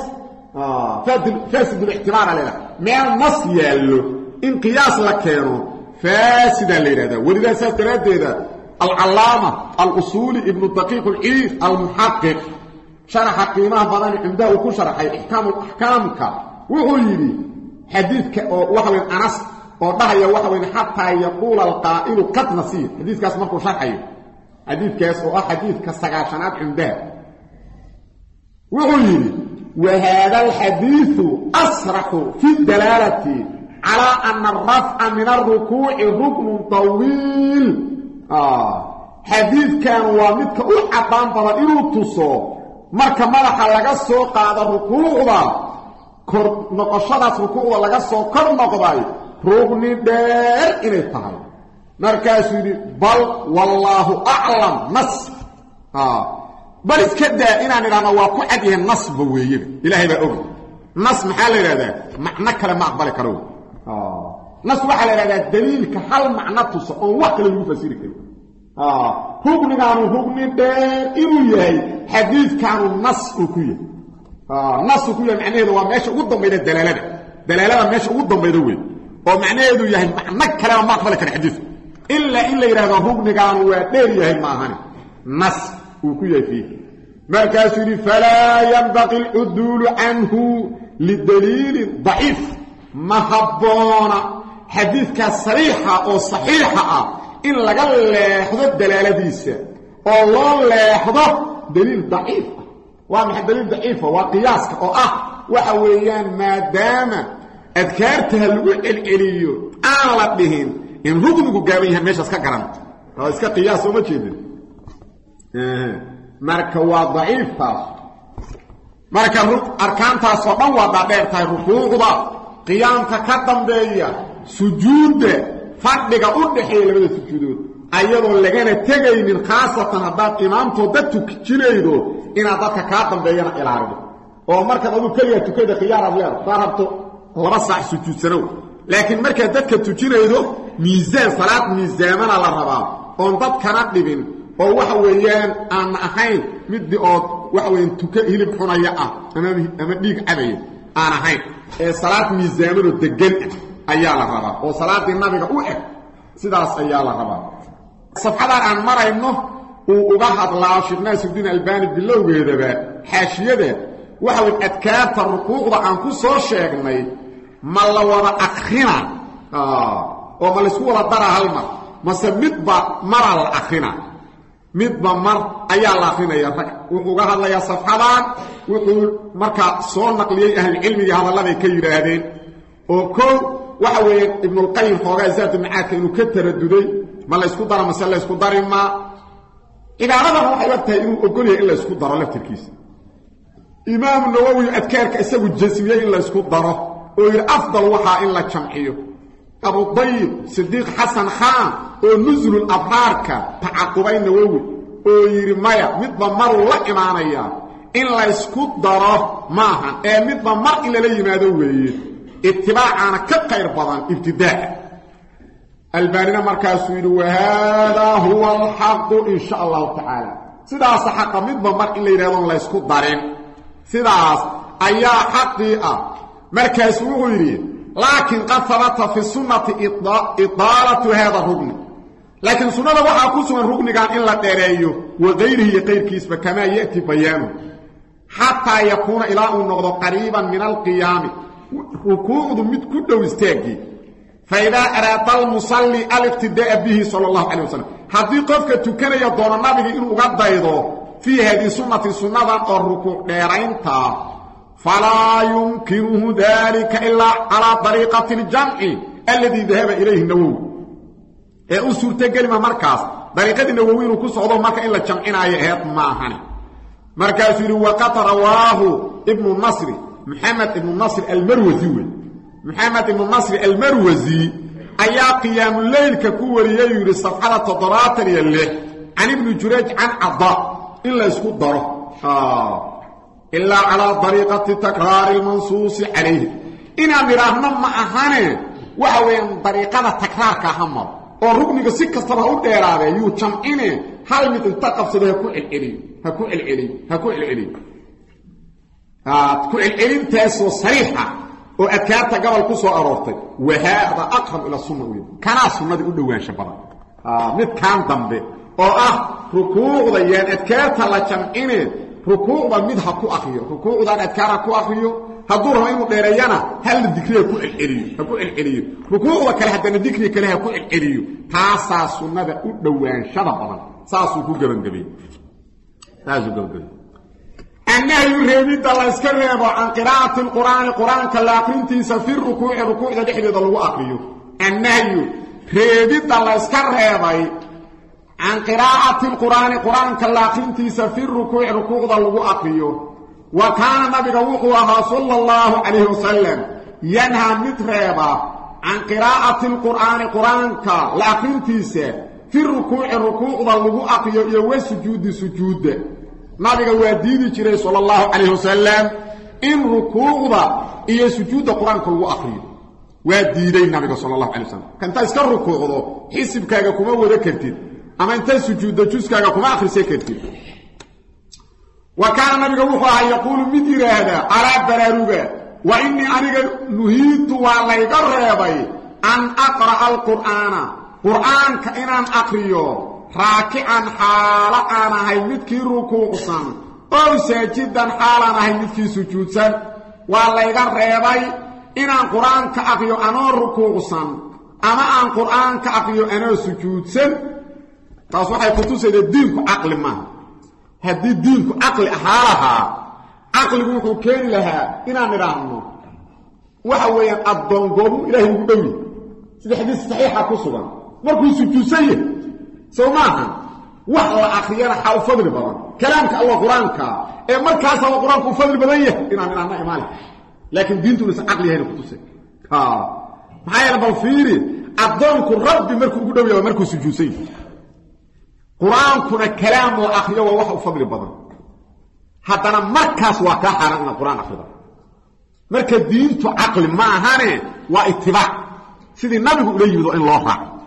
فاسد الاعتبار عليها ما النص يالو إن قياس لكينو فاسد الليلة ولذا سأترد هذا العلامة الأصول ابن الدقيق العيد المحقق شرح قيمة بضاني عنده وكل شرح أحكامك وغيري حديث وحوين أنس وضحي وحوين حتى يقول القائل قد نسيت حديث كاس مركو شرحي حديث كاس حديث كالسقاشنات عنده وقل وهذا الحديث أصرح في الدلالة على أن الرفع من الركوع ركن طويل حديث كان ومدك أحطان فضائله تصو مركا ملحا لغا سو قادا ركوعدا كور نقشداس ركوعدا لغا سو كور نقداي ركن دير اني تahay markaas yiri bal wallahu a'lam nas bal iskada inaan iraano waa ku cad yahay nas weeyay ilaahay baa og nas maxaa la yiraahdaa macna kale ma aqbali karo nas waxa la yiraahdaa daliilka hal macna tuso oo wax kale lagu fasiri karo rugnigaanu rugni dheer inuu yahay xadiidkaanu nas uu ku yahay nas uu ku yahay macnaheedu waa meesha ugu dambayda dalaalada meesha ugu dambayda weey oo macnaheedu yahay macna kale ma aqbali karo xadiidku illa yiraahdo rugnigaanu waa dheer yahay ma ahan nas uu ku yahay fiihi markaas yiri fala yanbaqi al-udul anhu lidalil da'if mahabbana xadiidka sariixa oo saxiixa ah in laga leexdo dalaaladiisa oo loo leexdo daliil daciif waa maxay daliil daciif waa qiyaaska oo waxa weeyaan maadaama adkaartaha lagu celceliyo aan la dhihin in rugnigu gaaban yahay meeshaas ka garan oo iska qiyaas oo ma jeedin marka waa daciif marka arkaantaas oo dhan waa dheertahay rukuucda qiyaamka ka dambeeya sujuudda fadhiga u dhaxeeya labada sujuudood ayadoo lagana tagaynin khaasatan hadaad imaamto dad tukijinaydo inaad dadka ka dambeeyana ilaalido oo markaad adu kaliya tukada qiyaar aad farabto 2 saac sujuudsano laakiin markaad dadka tujinaydo miisaan salaad miisaamana la rabaa oo dadkana dhibin oo waxa weeyaan aan ahayn mid oo waxa weeyaan tuka hilib xunaya ama dhiig cabay aan ahayn ee salaad miisaamano degan ayaa la rabaa oo salaadii nabiga u eg sidaas ayaa la rabaa safxadan aan marayno uu uga hadlaa Sheekh Naasir Albani bilowgeedaba xaashiyada waxa uu adkaarta rukuucda aan ku soo sheegnay ma la wada akhrina oo ma la isku wada dara hal mar mase midba mar la akhrina midba mar ayaa la akhrinayaa rag wuxuu uga hadlayaa safxadan wuxuu marka soo naqliyay ahli cilmiga hadalada ka yiraahdeen oo koo waxa weeye ibn al-qayyim xoogaa zaad macaadka inuu ka taraduday ma la isku daro masala isku darin ma idaarada waxay waqtay inuu ogol yahay in la isku daro laftirkiisa imaam nawawi adkaarka isagu jasmiyay in la isku daro oo yiri afdal waxa in la jamciyo abu tayyib siddiq hasan khan oo nuzul al-abharka taqabay nawawi oo yiri maya midba mar la imaanaya in la isku daro maaha ee midba mar in la yimaado weeye اتباعنا كقير بدن ابتداء البانينا مركز وهذا هو الحق إن شاء الله تعالى سداس حق مدبا مر إلا يريدون لا يسكت دارين سداس أيا حقيقة مركز وغيرين لكن قد ثبت في السنة إطالة هذا الركن لكن سنة وحا كسوا الركن كان إلا تيريو وغيره غير كيسب كما يأتي بيانه حتى يكون إلى النقض قريبا من القيام ركوع مد كدو استاغي فاذا اراد المصلي الابتداء به صلى الله عليه وسلم حقيقه تكنيا دون النبي انه uga daydo في هذه سنه الركوع ديرينتا فلا يمكنه ذلك الا على طريقه الجمع الذي ذهب اليه النووي اصورت كلمه مركز طريقه النووي انه كسودو marka in la jamcinayo heed ma ahan markaas yiri waqat rawahu ibn al-Nasri محمد بن نصر المروزي محمد بن نصر المروزي ايا قيام الليل ككوري يري صفحه تضرات يله عن ابن جريج عن عضاء الا يسكت ضره الا على طريقه تكرار المنصوص عليه ان امرنا ما اهانه وحوين طريقه تكرار كهمر او ركنك سي كستبا او ديراده يو جمعينه هل مثل تقبسده هكو العلي تكون العلم تاسو صريحة وأذكارت قبل كسو أرورتك وهذا أقرب إلى السنة كان السنة دي قدوان شبرا مد كان ضمبه ركوع ضيان أذكارت الله جمعينه ركوع مد هكو أخيو ركوع ضان أذكار هكو أخيو hadduu rabo inuu dheereeyana hal dikriga ku celceliyo rukuucda kale haddana dikriga kale ha ku celceliyo taasaa sunnada u dhowaanshada badan saasuu ku gabangabay النهي ريبيد الله يسكرهب عن قراءة القرآن كاللاقرينتيس في الركوع ده دحديد لو اقريو النهي ريبيد الله يسكرهب عن قراءة القرآن كاللاقرينتيس في الركوع ده لو اقريو وكان النبي صلى الله عليه وسلم ينهى مترهب عن قراءة القرآن كاللاقرينتيس في الركوع ده لو اقريو وسجود nabiga waa diidi jiray sallallahu alayhi wasallam in rukuucda iyo sujuudda quraanka lagu aqriyo waa diiday nabiga sallallahu alayhi wasallam kanta iska rukuucdo xisibkaaga kuma wada kartid ama inta sujuudda juskaaga kuma akhrisay kartid wa kana nabiga wuxuu yaqulu midiraada ala bararuga wa inni aniga nuhiitu wa layga reebay an aqra al-qur'ana inaan aqriyo راكعا حالا انا هي مدكي ركوعسان او ساجدا حالا انا هي مدكي سجودسان والله يغا ريباي ان القران كاقيو انا ركوعسان اما ان قران كاقيو انا سجودسان تاسو waxay ku tusayday diinku aqli ma hadii diinku aqli ahaalaha aqligu wuxuu keen lahaa inaan iraahno waxa weeyaan adoongobu ilaahay ugu dhawi sida xadiis saxiixa ku sugan markuu sujuudsan سوماها وحلا أخيرا حاو فضل بدن كلامك الله قرآنك مركز الله قرآنك فضل بدنيه إنا إمالي لكن دينته نسا عقلي هنا كتوسي معايا بالفيري أبدانك الرب مركو قدوية ومركو سجوسي قرآنكنا كلام وأخيرا وحو فضل بدن حتى أنا مركز وكاحرا أن القرآن أخيرا مركز دينته عقل ما هاني واتباع سيدي النبي قليه إن الله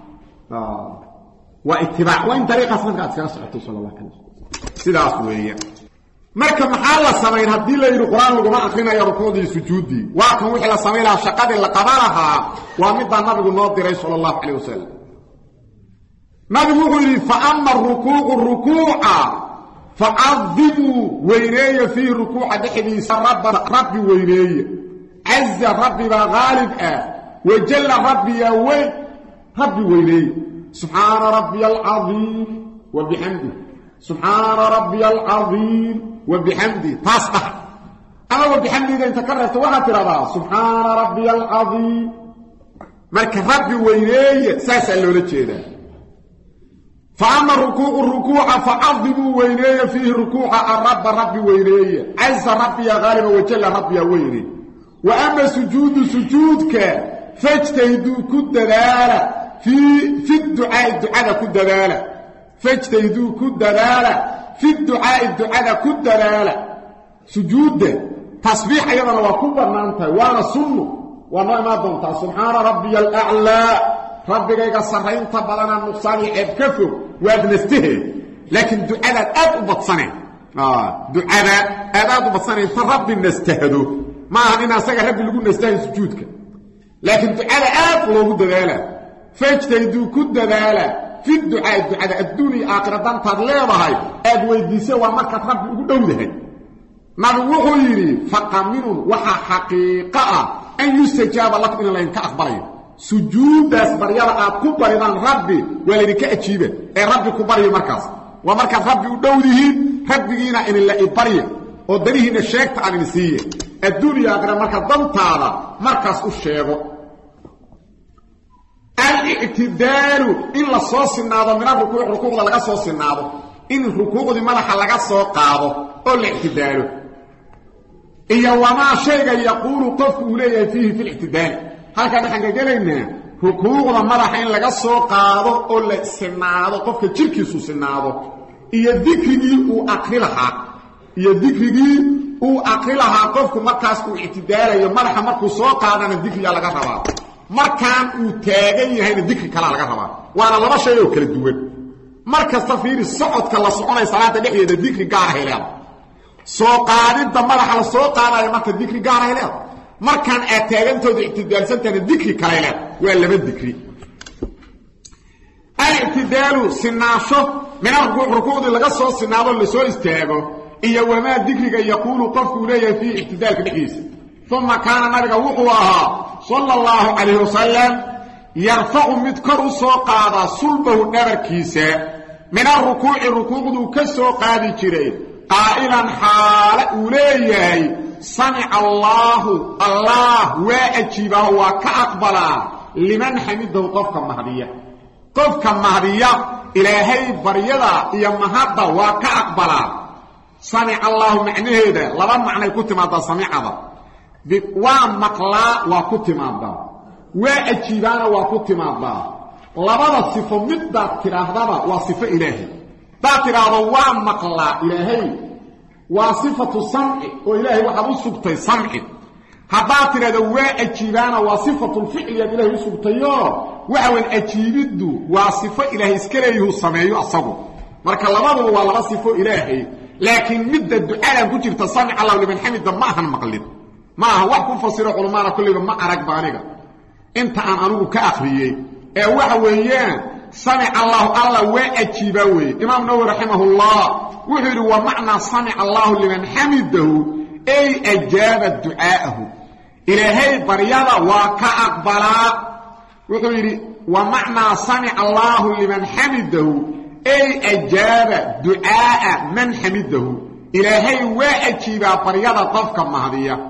واتباع وين طريقه صنعت كاسعته صلى الله عليه وسلم سداس ويه marka maxaa la sameeyay hadii la yiri quraan lagu ma aqrinayo rukuudii sujuudi waa kan wixii la sameeyay shaqada la qabanaha waa mid nabigu noo diray sallallahu alayhi wasallam nabigu wuxuu yiri fa amma rukuu'a fa'adhibu wayneeya fi rukuu'a dhixdiisa rabbi wayneeya azza rabbi ba ghalib wa jalla rabbi ya way rabbi wayneeya سبحان ربي العظيم وبحمده سبحان ربي العظيم وبحمده تصبح أنا وبحمده إذا انت كررت وغترها سبحان ربي العظيم مالك ربي ويني ساسا لولتشيدا فأما الركوع فعظموا ويني فيه ركوع الرب ربي ويني عز ربي يا غالب وجل ربي يا ويني وأما سجودك فاجتهدوا كد ذلك في الدعاء كد دلاله فاجتهدوا كد دلاله في الدعاء كد دلاله سجود تسبيح ايضا وكبر مانتا وانا سنه وانا ما دونتا سبحان ربي الاعلى ربك سرين تبلنا النقصان ابكفوا وابنسته لكن دعاء اب بطسنه دعاء اب بطسنه فرب نستهدوا ما هنا سغ ربي لو نستهد سجودك لكن دعاء اب لو دلاله فاجتهدوا كد دلاله في الدعاء الدنيا آخرة تضليبها أدويديسة ومركة ربي أقول ما هو يري فقامنون وحا حقيقة أن يستجاب لك من الله إنك أخبرين سجود أسبريالا كبر إذن ربي ولذلك أتشيبه ربي كبر مركز ومركز ربي أدوله ربي إنا إن الله إبريه ودريه نشيكت عن نسيه الدنيا آخرة مركز ضمتها مركز الشيخ الاعتدال إلا صوص الناظر من الركوع لغا صوص الناظر إن الركوع دي ملحة لغا صوص قاضو أو الاعتدال إيا وما شيء يقول قفه ليه فيه في الاعتدال هكذا نحن قلنا ركوع دي ملحة إن لغا صوص قاضو أو السناظر قفك تشركي صوص الناظر إيا ذكري وأقرلها إيا ذكري وأقرلها قفك مركز اعتدال إيا ملحة مركز صوص قاضو الذكري لغا ربا markaan uu taagan yahay dhikri kala laga rabaa waana laba shay oo kala duwan markasta fiiri socodka la soconay salaada dhexdeeda dhikri gaar ah leeyahay soo qaadinta madaxa la soo qaadayo marka dhikri gaar ah leeyahay markaan aad taagantooda ictidaalsantahay dhikri kala leeyahay waa laba dhikri al-i'tidaalu sinaasho min rukuucda laga soo sinaado la soo istaago iyo wama dhikriga yaqulu qofku leeyahay fi i'tidaalka dhexdiisa ثم كان نبي وحوها صلى الله عليه وسلم يرفع مذكر سوقادا صلبه نبركيسا من الركوع ذو كسوقادي جري قائلا حال أوليه سمع الله وأجيبه وكأقبلا لمن حمده قفكا مهدية إلهي بريضة يمهد وكأقبلا سمع الله معنى هذا لبا معنى كنت ماذا سمع هذا ومقلا وكنت ماذا وأجيبانا وكنت ماذا لبا صفة مدى تراهدنا وصفة إلهي دا تراهد ومقلا إلهي وصفة السمع وإلهي وحبو سبطي سمع هذا تراهد وأجيبانا وصفة الفعل إلهي سبطي وحو الأجيبد وصفة إلهي اسكريه السمعي أصبه مركا لبا والله صفة إلهي لكن مدى الدعاء كنت تصنع الله لمن حمد ما هنمقلد ما هو وحكم فصير علماء كل ما أراك بانيك انت أنه كأخريي وحويان سمع الله وأجيبه إمام نووي رحمه الله وحير ومعنى سمع الله لمن حمده أي أجاب الدعاءه إلهي بريضة وكأقبلا وحير ومعنى سمع الله لمن حمده أي أجاب دعاء من حمده إلهي وأجيب بريضة طفقا مهدية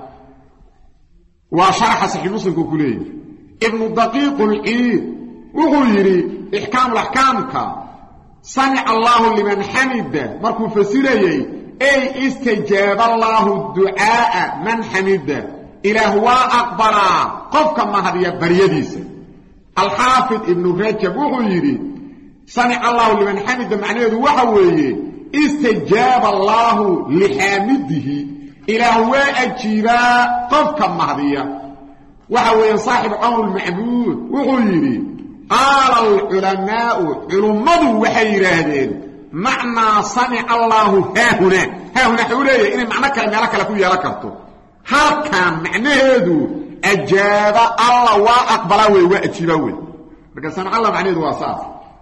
وشرح صحيح مسلم كله ابن الدقيق العيد وغير إحكام الأحكامك سمع الله لمن حمده مركو فسيري أي استجاب الله الدعاء من حمده إله وأقبل طفقا مهدية بريديس الحافظ ابن رجب وغير سمع الله لمن حمده معناه وحويه استجاب الله لحامده إله وأجيبا طفقا مهدية وحويه صاحب عمر المعبود وغيره قال العلماء علماء وحيرادين معنى سمع الله ها هنا حوليه إن معنى كلمة لك لكو يلكرته هل كان معناه أجاب الله وأقبله وأجيبه لكن سمع الله معناه واساس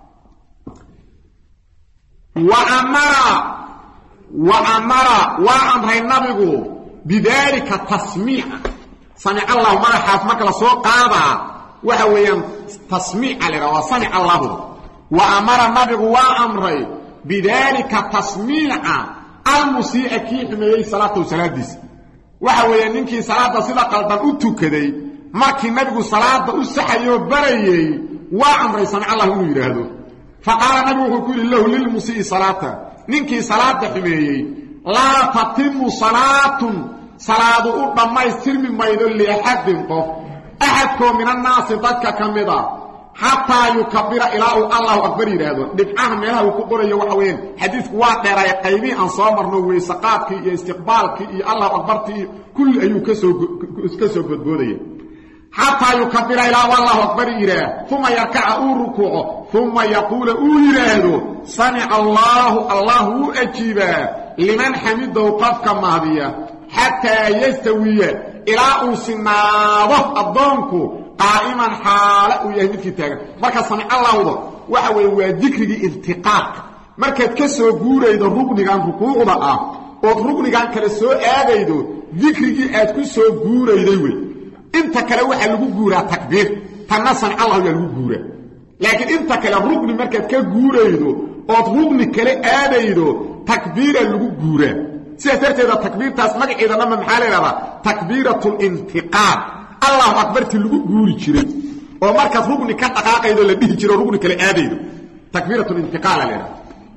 وأمر النبي بذلك تسميع سمع الله ما حاف مكلا سوق قاضى وهو تسميع على وسمع الله وأمر النبي وأمر بذلك تسميع المسيء كي حمي صلاة وسلادس وهو ينكي صلاة صلاة قلبا أتكدي markii nabigu salaada u saxayo barayay waa amray san Allah inuu yiraahdo faqala nabigu wuxuu ku yiri lil musii salata ninkii salaada xumeeyay la tatimu salatun salaadu u dhamaystirmi maydo li ahadin qof ahadko min an-nas dadka kamida hatta yukabbira ila Allahu akbar yiraahdo dibcaha meelaha uu ku qorayo waxa weyn xadiisku waa dheeray qaybi aan soo marno weysaqaadkii iyo istiqbaalkii iyo Allahu akbartii kulli ayuu ka soo godboodayay حتى يكبر إلى الله أكبر إله ثم يركع ركوعه ثم يقول إله سمع الله أجيبا لمن حمده قفك مهدية حتى يستوي إلى سنابه الضنك قائما حالا يهدف كتاك مركز سمع الله وهو ذكر التقاق مركز كسو قورة إذا ركن عن ركوعه وركن عن كرسو آغيده ذكر أتكسو قورة إذا انت كلا waxa lagu guuraa takbiir tanasan Allah yaa lagu guuraa laakiin inta kala rugni markaad ka guuraydo oo rugni kale aadaydo takbiira lagu guuraa sidaasarteeda takbiirtaas magaceeda lama maxaa leeyahay takbiiratul intiqaal Allahu akbar ti lagu guuri jiray oo markaad rugni ka dhaqaaqaydo la dhihi jiro rugni kale aadaydo takbiiratul intiqaal leeyahay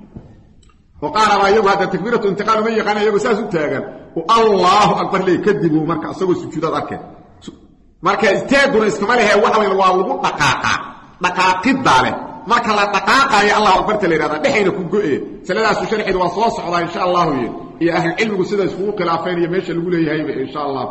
وقال رايو هذا تكبيرة انتقال من يقانا يقول ساسو تاغان والله أكبر لي كذبوا مركا أسوي سجودات أكد marka istaaguna iskama leeyahay waxa weyn waa lagu dhaqaaqida leh marka la dhaqaaqayo Allah akbar taleerada dhexayna ku go'ee saladaas sharxid waa soo socdaa insha Allah iyo ahli cilmigu sida isku khilaafeen iyo meesha lagu leeyahay insha Allah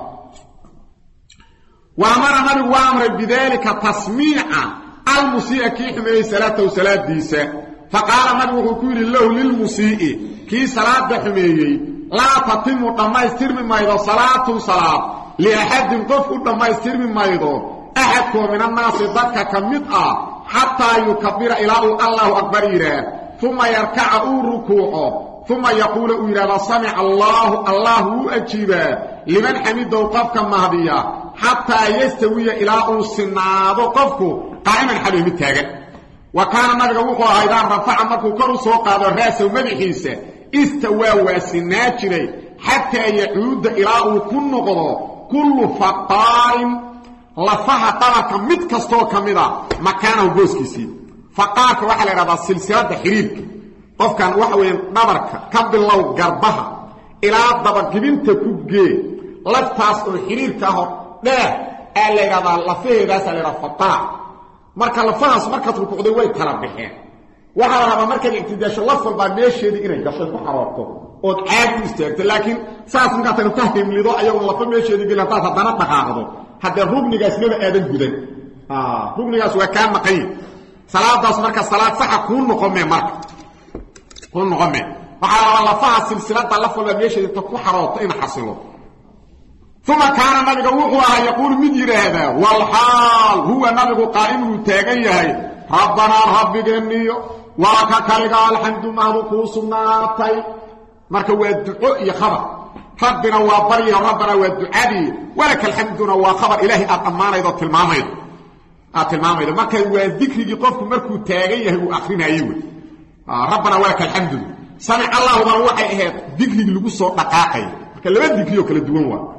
wa amara nabi wa amra bidalika tasmi'a al-musii'a ki xumay salatu saladiisa faqala nabi wuxuu ku yiri lahu lil musii'i ki salaada xumeeyay la tatimu dhamaystirmi maydo salatu salat لأحد قف ما يستير من مايدو أحد من الناس ذكا كمدأ حتى يكبر إلى الله أكبر إله ثم يركع ركوعه ثم يقول إلى سمع الله أجيبا لمن حمده قفك مهديا حتى يستوي إلى السناد قفك قائما حبيب التاجر وكان النبي وقوع أيضا رفع مركو كرسو قادر راسه ومدحيسه استوى وسناتري حتى يعود إلى كل فقار لفها طلق متكستو كمدا مكانه بوسكيسي فقارك وحل رضا السلسلة حريرك قف كان وحوين نبرك كب الله قربها إلى الضبط بنت كوجي لفاس الحريرك لا ألا رضا لفيه ذاس لرفطاع marka lafaas marka uu ku qoday way kala bixeen waxa la rabaa marka intidaasho lafal baa meesheedii inay gasho ku xaroorto oo caad u istaagto laakiin saas marka tan fahim lido ayagu lafa meesheedii galata hadana dhaqaaqdo hada rugnigaas laba aadan gudan rugnigaas waa kaan maqay salaadaas marka salaad sax ku noqomay marka ku noqomay waxa la rabaa lafaas silsilada lafal baa meesheedii ku xaroorto in xasilo ثم كان النبي وحوها يقول مدير هذا والحال هو النبي قائم تاغيه ربنا رب جني ولك الحمد مهلوك سناتي مركا والدعاء يا خبر ربنا وبري ربنا والدعاء ولك الحمد وخبر إلهي أطمان إذا تلمامي مركا والذكر يقفكم مركو تاغيه وآخرين أيوه ربنا ولك الحمد سمع الله وروحي ذكر لقصة دقائق مركا لما الذكر يوكل الدوان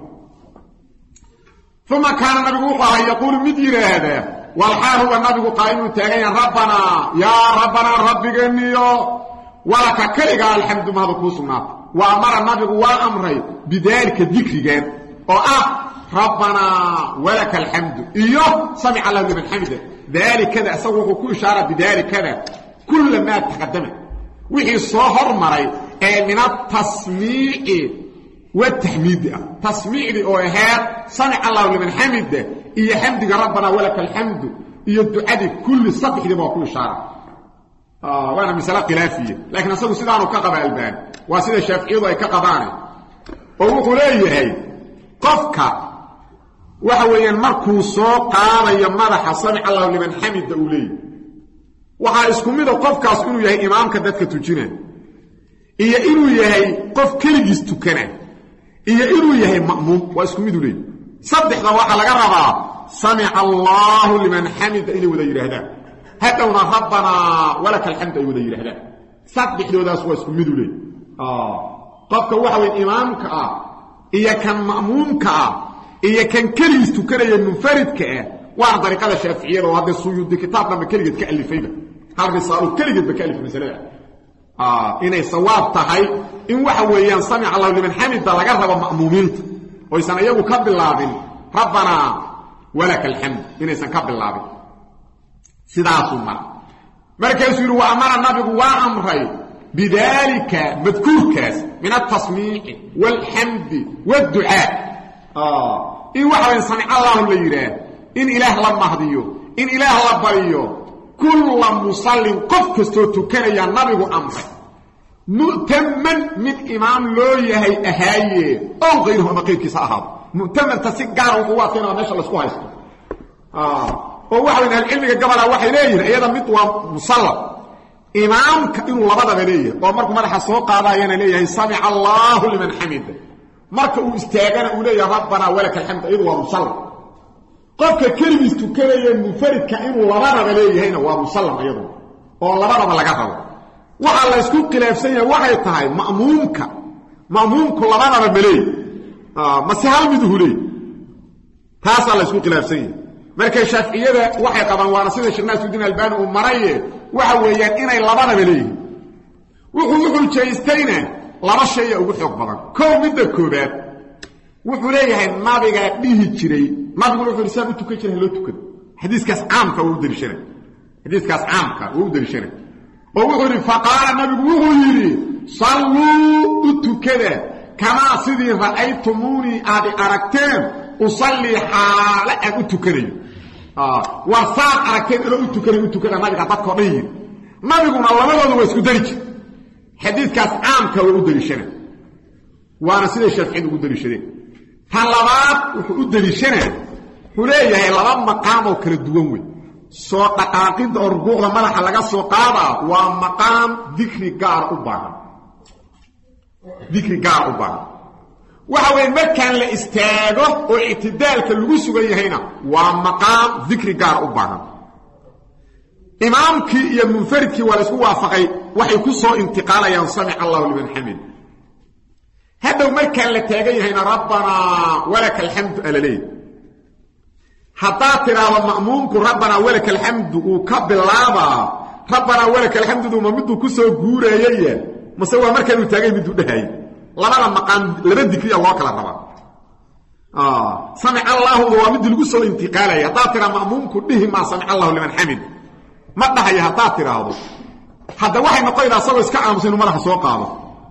ثم كان النبي وقع يقول مدير هذا والحال هو النبي قائم تاغيا ربنا يا ربنا رب جني ولك كلغا الحمد ما بكوسنا وامر النبي وامر بذلك الذكر جان ربنا ولك الحمد سمع الله لمن حمده ذلك كذا اسوق كل اشاره بذلك كذا كل ما تقدم وحي صهر مري من التسميع والتحميد تسميع اوهات سمع الله لمن حمده حمدك ربنا ولك الحمد الدعاء كل صدق دي كل شرع وانا مثال خلافيه لكن اسوق سيدانو كقبا البان واسيده الشافعي اي كقبان او ليهي قفك waxa weeyaan markuu soo qaadayo madaxa samic Allah liman hamida ulay waxa isku mid ah qofkaas inuu yahay imaamka dadka tujina iyo inuu yahay qof kaligiis tukana iyo inuu yahay ma'muum waa isku mid ulay saddexda waxa laga rabaa samic Allah liman hamida inuu wada yiraahdaa hadawna rabbana walaka alhamdu wada yiraahdaa saddexdoodaas waa isku mid ulay qofka waxa weey imaamka ah iyo kan ma'muumka ah إيه كان كليس تكري المنفرد كأه وانا طريقة الشافعية وهذا السيود كتاب لما كليت كألف فيه هذا صاروا كليت بكألف مثلا إنه صواب تحي إن وحويان سمع الله لمن حمد ده لقرب مأمومين ويسان يقول كب الله ربنا ولك الحمد إنه سنكب الله سداس المرء مركز يقول وأمر النبي وأمره بذلك مذكور كاس من التصميع والحمد والدعاء إن وحوين سمع الله اللي يراه إن إله لما هديه إن إله لبريه كل مصلي قف كستوتو كان يا نبي أمره مؤتمن من إمام لو يهي أهاي أو غيره مقيد كساهاب مؤتمن تسيقار وقواتنا ونشاء الله سكوها يسكو ووحوين العلم قبل وحي ليه أيضا متوى مصلى إمام كإنه لبدا بليه ومركم مرحة سوقا بايانا ليه سمع الله لمن حمده marka uu istaagana uu leeyahay rabbana walaka alhamd iyadu waa musalla qofka kaliistu kaleeyay munfaridka inuu labadaba leeyahayna waa musalla iyadu oo labadaba laga rabo waxa la isku khilaafsan yahay waxay tahay ma'muumku labadaba baleey masahal mid hulay taas la isku khilaafsan yahay marka shafiiciyada waxay qabaan waana sida Sheekh Nasruddin Albani uu maraye waxa weeyaan inay labadaba leeyihiin wuxuu jeestayna laba shay ugu xoog badan koow mid koobaad wuxuu leeyahay nabiga dhihi jiray nabigu wuxuu risaab u tukan jiray loo tukado xadiiskaas caamka uu dirishay oo wuxuu yiri faqala nabigu wuxuu yiri sallu utukada kama sidii ra'aytumuni aad aragteen usalli hala aan utukanayo warsaad aragteen inuu utukada nabiga dadka oo dhan nabiguna labadoodu way isku darij حديث كاس عام كو دريشنا وانا سيده الشافعي ugu dariishadeen tan labaad wuxuu u dariishanaa xuleeyahay laba maqaam oo kala duwan weey soo dhaqaaqida orguuqda madaxa laga soo qaada waa maqaam dhikri gaar u baahan ذكر قاع أباهن وحوين مركان لاستاغه واعتدالك لغو سغيهينا ومقام ذكر قاع أباهن إمامك يا منفردك ولا سو وافقي waxay ku soo intiqaalayaan sami Allahu liman hamid hada markan la taagayna rabbana walakal hamdu alalay hatta tirawa ma'muumku rabbana walakal hamdu ka bilaaba rabbana walakal hamdu ma midu ku soo guureeyay masawa markan uu taagay midu dhahay labada maqam laba dikriya loo kala raba sami Allahu wa midu lagu soo intiqaalay hatta tira ma'muumku dhihi ma sami Allahu liman hamid ma dhahay hatta tiraado هذا واحد نقول إذا صلوا إسكاء مسلم مرح سوق هذا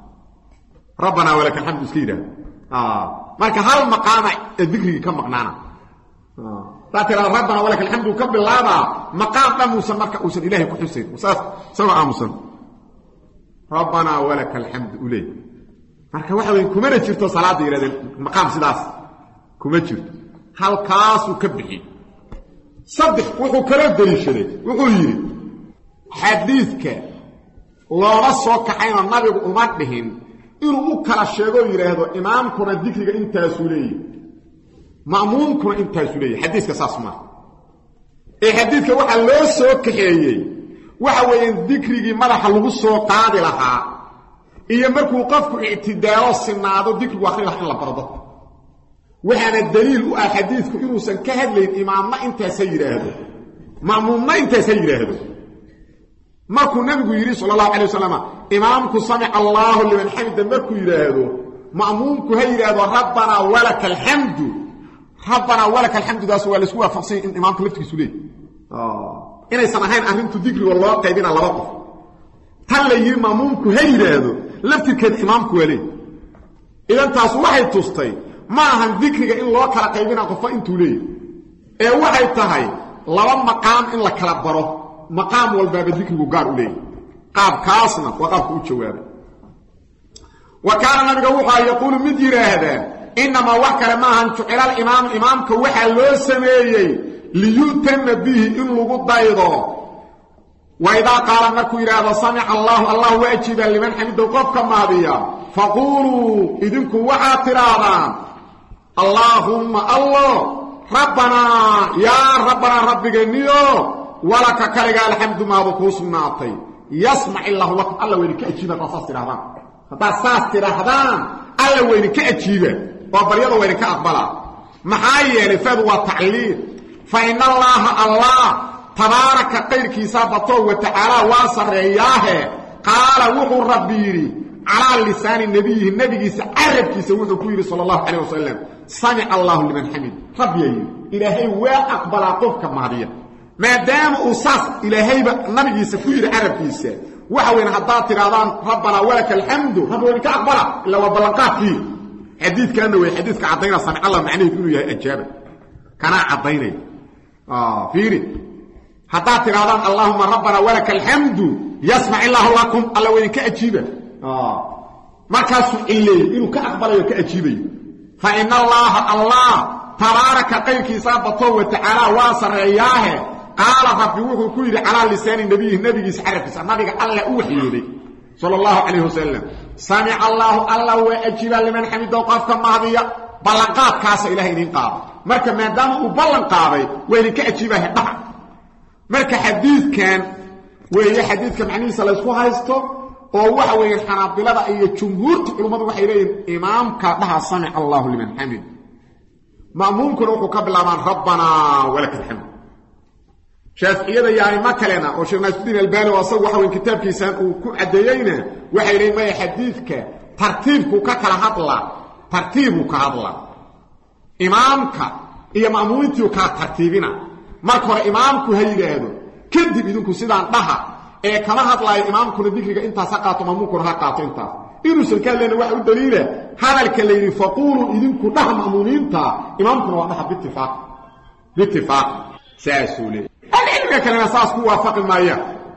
ربنا ولك الحمد سكيرا مالك هل مقام الذكر كم مقنانا ترى ربنا ولك الحمد وكبر الله مقام موسى مكة أوسن إلهي كحسين سواء مسلم ربنا ولك الحمد أولي مالك واحد كمرة شرطة صلاة إلى مقام سلاس كمرة شرطة هل كاس وكبحي صدق وحو كرد دليل وحو يري حديثك لا رسوك حين النبي أمدهن إنه أكل الشيء يرهدو إمامكم الذكر إنت سولي مأمومكم إنت سولي حديثك ساسما إيه حديثك وحا لو سوك حيي وحا وين ذكرك ملح لغسو قادي لها إيه مركو وقفك اعتداء السنة ذكر وآخر لحن لبرضه وحانا الدليل حديثك إنه سنكهد لين إمامنا إنت سيرهدو مأمومنا إنت سيرهدو markuu nabigu yiri sallallahu alayhi wasallam imaamku sami Allahu liman hamida markuu yiraahdo ma'muumku ha yiraahdo rabbana walakal hamdu daas waa la isku waafaqsan in imaamku laftiisu leeyahay inay sanahayn arrintu dhikri wallahu qaybina laba qof tan la yiri ma'muumku ha yiraahdo laftirkeed imaamku wali idan taas waxay tustay ma ahan dhikriga in loo kala qaybina qof intuu leeyahay ee waxay tahay laba maqaam in la kala baro مقام والباب الذكر وقار إليه قاب كاسنا وقابك الجواب وكان النبي وحا يقول مدير هذا إنما وكر ما هنشعر الإمام كوحا لو سميي ليتم به إن لغو ضيضا وإذا قال النبي إرادة سمع الله وأجيب لمن حمد وقفك ماضيا فقولوا إذنكم وحا ترادا اللهم الله ربنا يا ربنا ربك النيو ولك كرجال الحمد ما بكوس ناطي يسمع الله لكم الله وين كأجيبه قصص تراهدان قصص تراهدان الله وين كأجيبه وبريضه وين كأقبله محايا لفظ وتعليل فإن الله تبارك غير كيسابته وتعالى واصر إياه قال وحو ربيري على لسان النبي عرب كيسوه كويري صلى الله عليه وسلم سمع الله لمن حمد ربي إلهي وأقبل قفك مهدية ما دام أصاص إلهي النبي سكوير عرب كيسا وحوين حضات ترادان ربنا ولك الحمد ربنا ولك أقبل إلا وبلنقات فيه حديث كأنه حديث كعطينا سمع الله معنيه كأنه يأجابه كان عطينا فيري حضات ترادان اللهم ربنا ولك الحمد يسمع الله لكم الله ولك أجيبه مركز إليه إنه كأقبل وكأجيبه فإن الله تبارك قيل كيسابته وتعالى واصر إياه قال ربي وحو كيري على لسان النبي سحرف النبي الله اوحي لي صلى الله عليه وسلم سمع الله واجب لمن حمده وقف ماضيه بلنقات كاس الهي دين قاب marka maadaama uu ballan qaaday weyn ka ajiibahay dhax marka xadiidkan weeye xadiidka macnihiisa la isku haysto oo waxa weeye xanaabilada iyo jumhuurta culimadu waxay leeyihiin imaamka dhaha sami Allahu liman hamid ma'muumku wuxuu ka bilaabaan rabbana walakal hamd شافعيده يعني ما كلنا او شيخ ناصر الدين الباني واصل waxa weyn kitaabkiisa uu ku cadeeyayna waxay leeyahay xadiidka tartiibku ka kala hadla imaamka iyo ma'muumintu ka tartiibina marka hore imaamku hayraado kadib idinku sidaan dhaha ee kala hadlayo imaamkuna dhikriga inta saqaato ma'muumku ha qaato inta inuu salkaan leena wax u daliila hadalka leeyri faqulu idinku dhaha ma'muuminta imaamkuna waa dhaha bittifaq saasule العلم كان اساس وافق المايا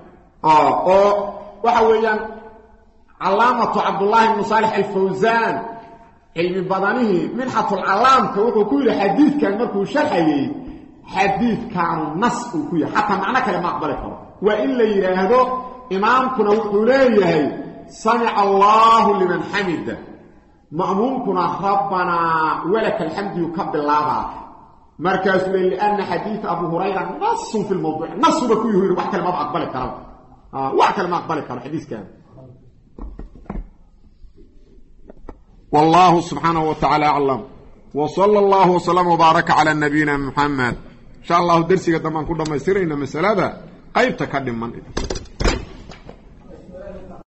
وحويان علامه عبد الله بن صالح الفوزان علم بدنه منحه العلام كل حديث كان مركو شرحي حديث كان نص كوي حتى معنى كلام اقبله والا يراهدو امامكم وحوليه سمع الله لمن حمده مأمومكنا ربنا ولك الحمد يكبر الله مركز لأن حديث أبو هريرة نص في الموضوع نص بكيه وحكى ما أقبلك كلام وحكى ما أقبلك كلام حديث كان والله سبحانه وتعالى أعلم وصلى الله وسلم وبارك على نبينا محمد إن شاء الله درسي قد ما نكون ما يصير إن مسألة قيب تكلم من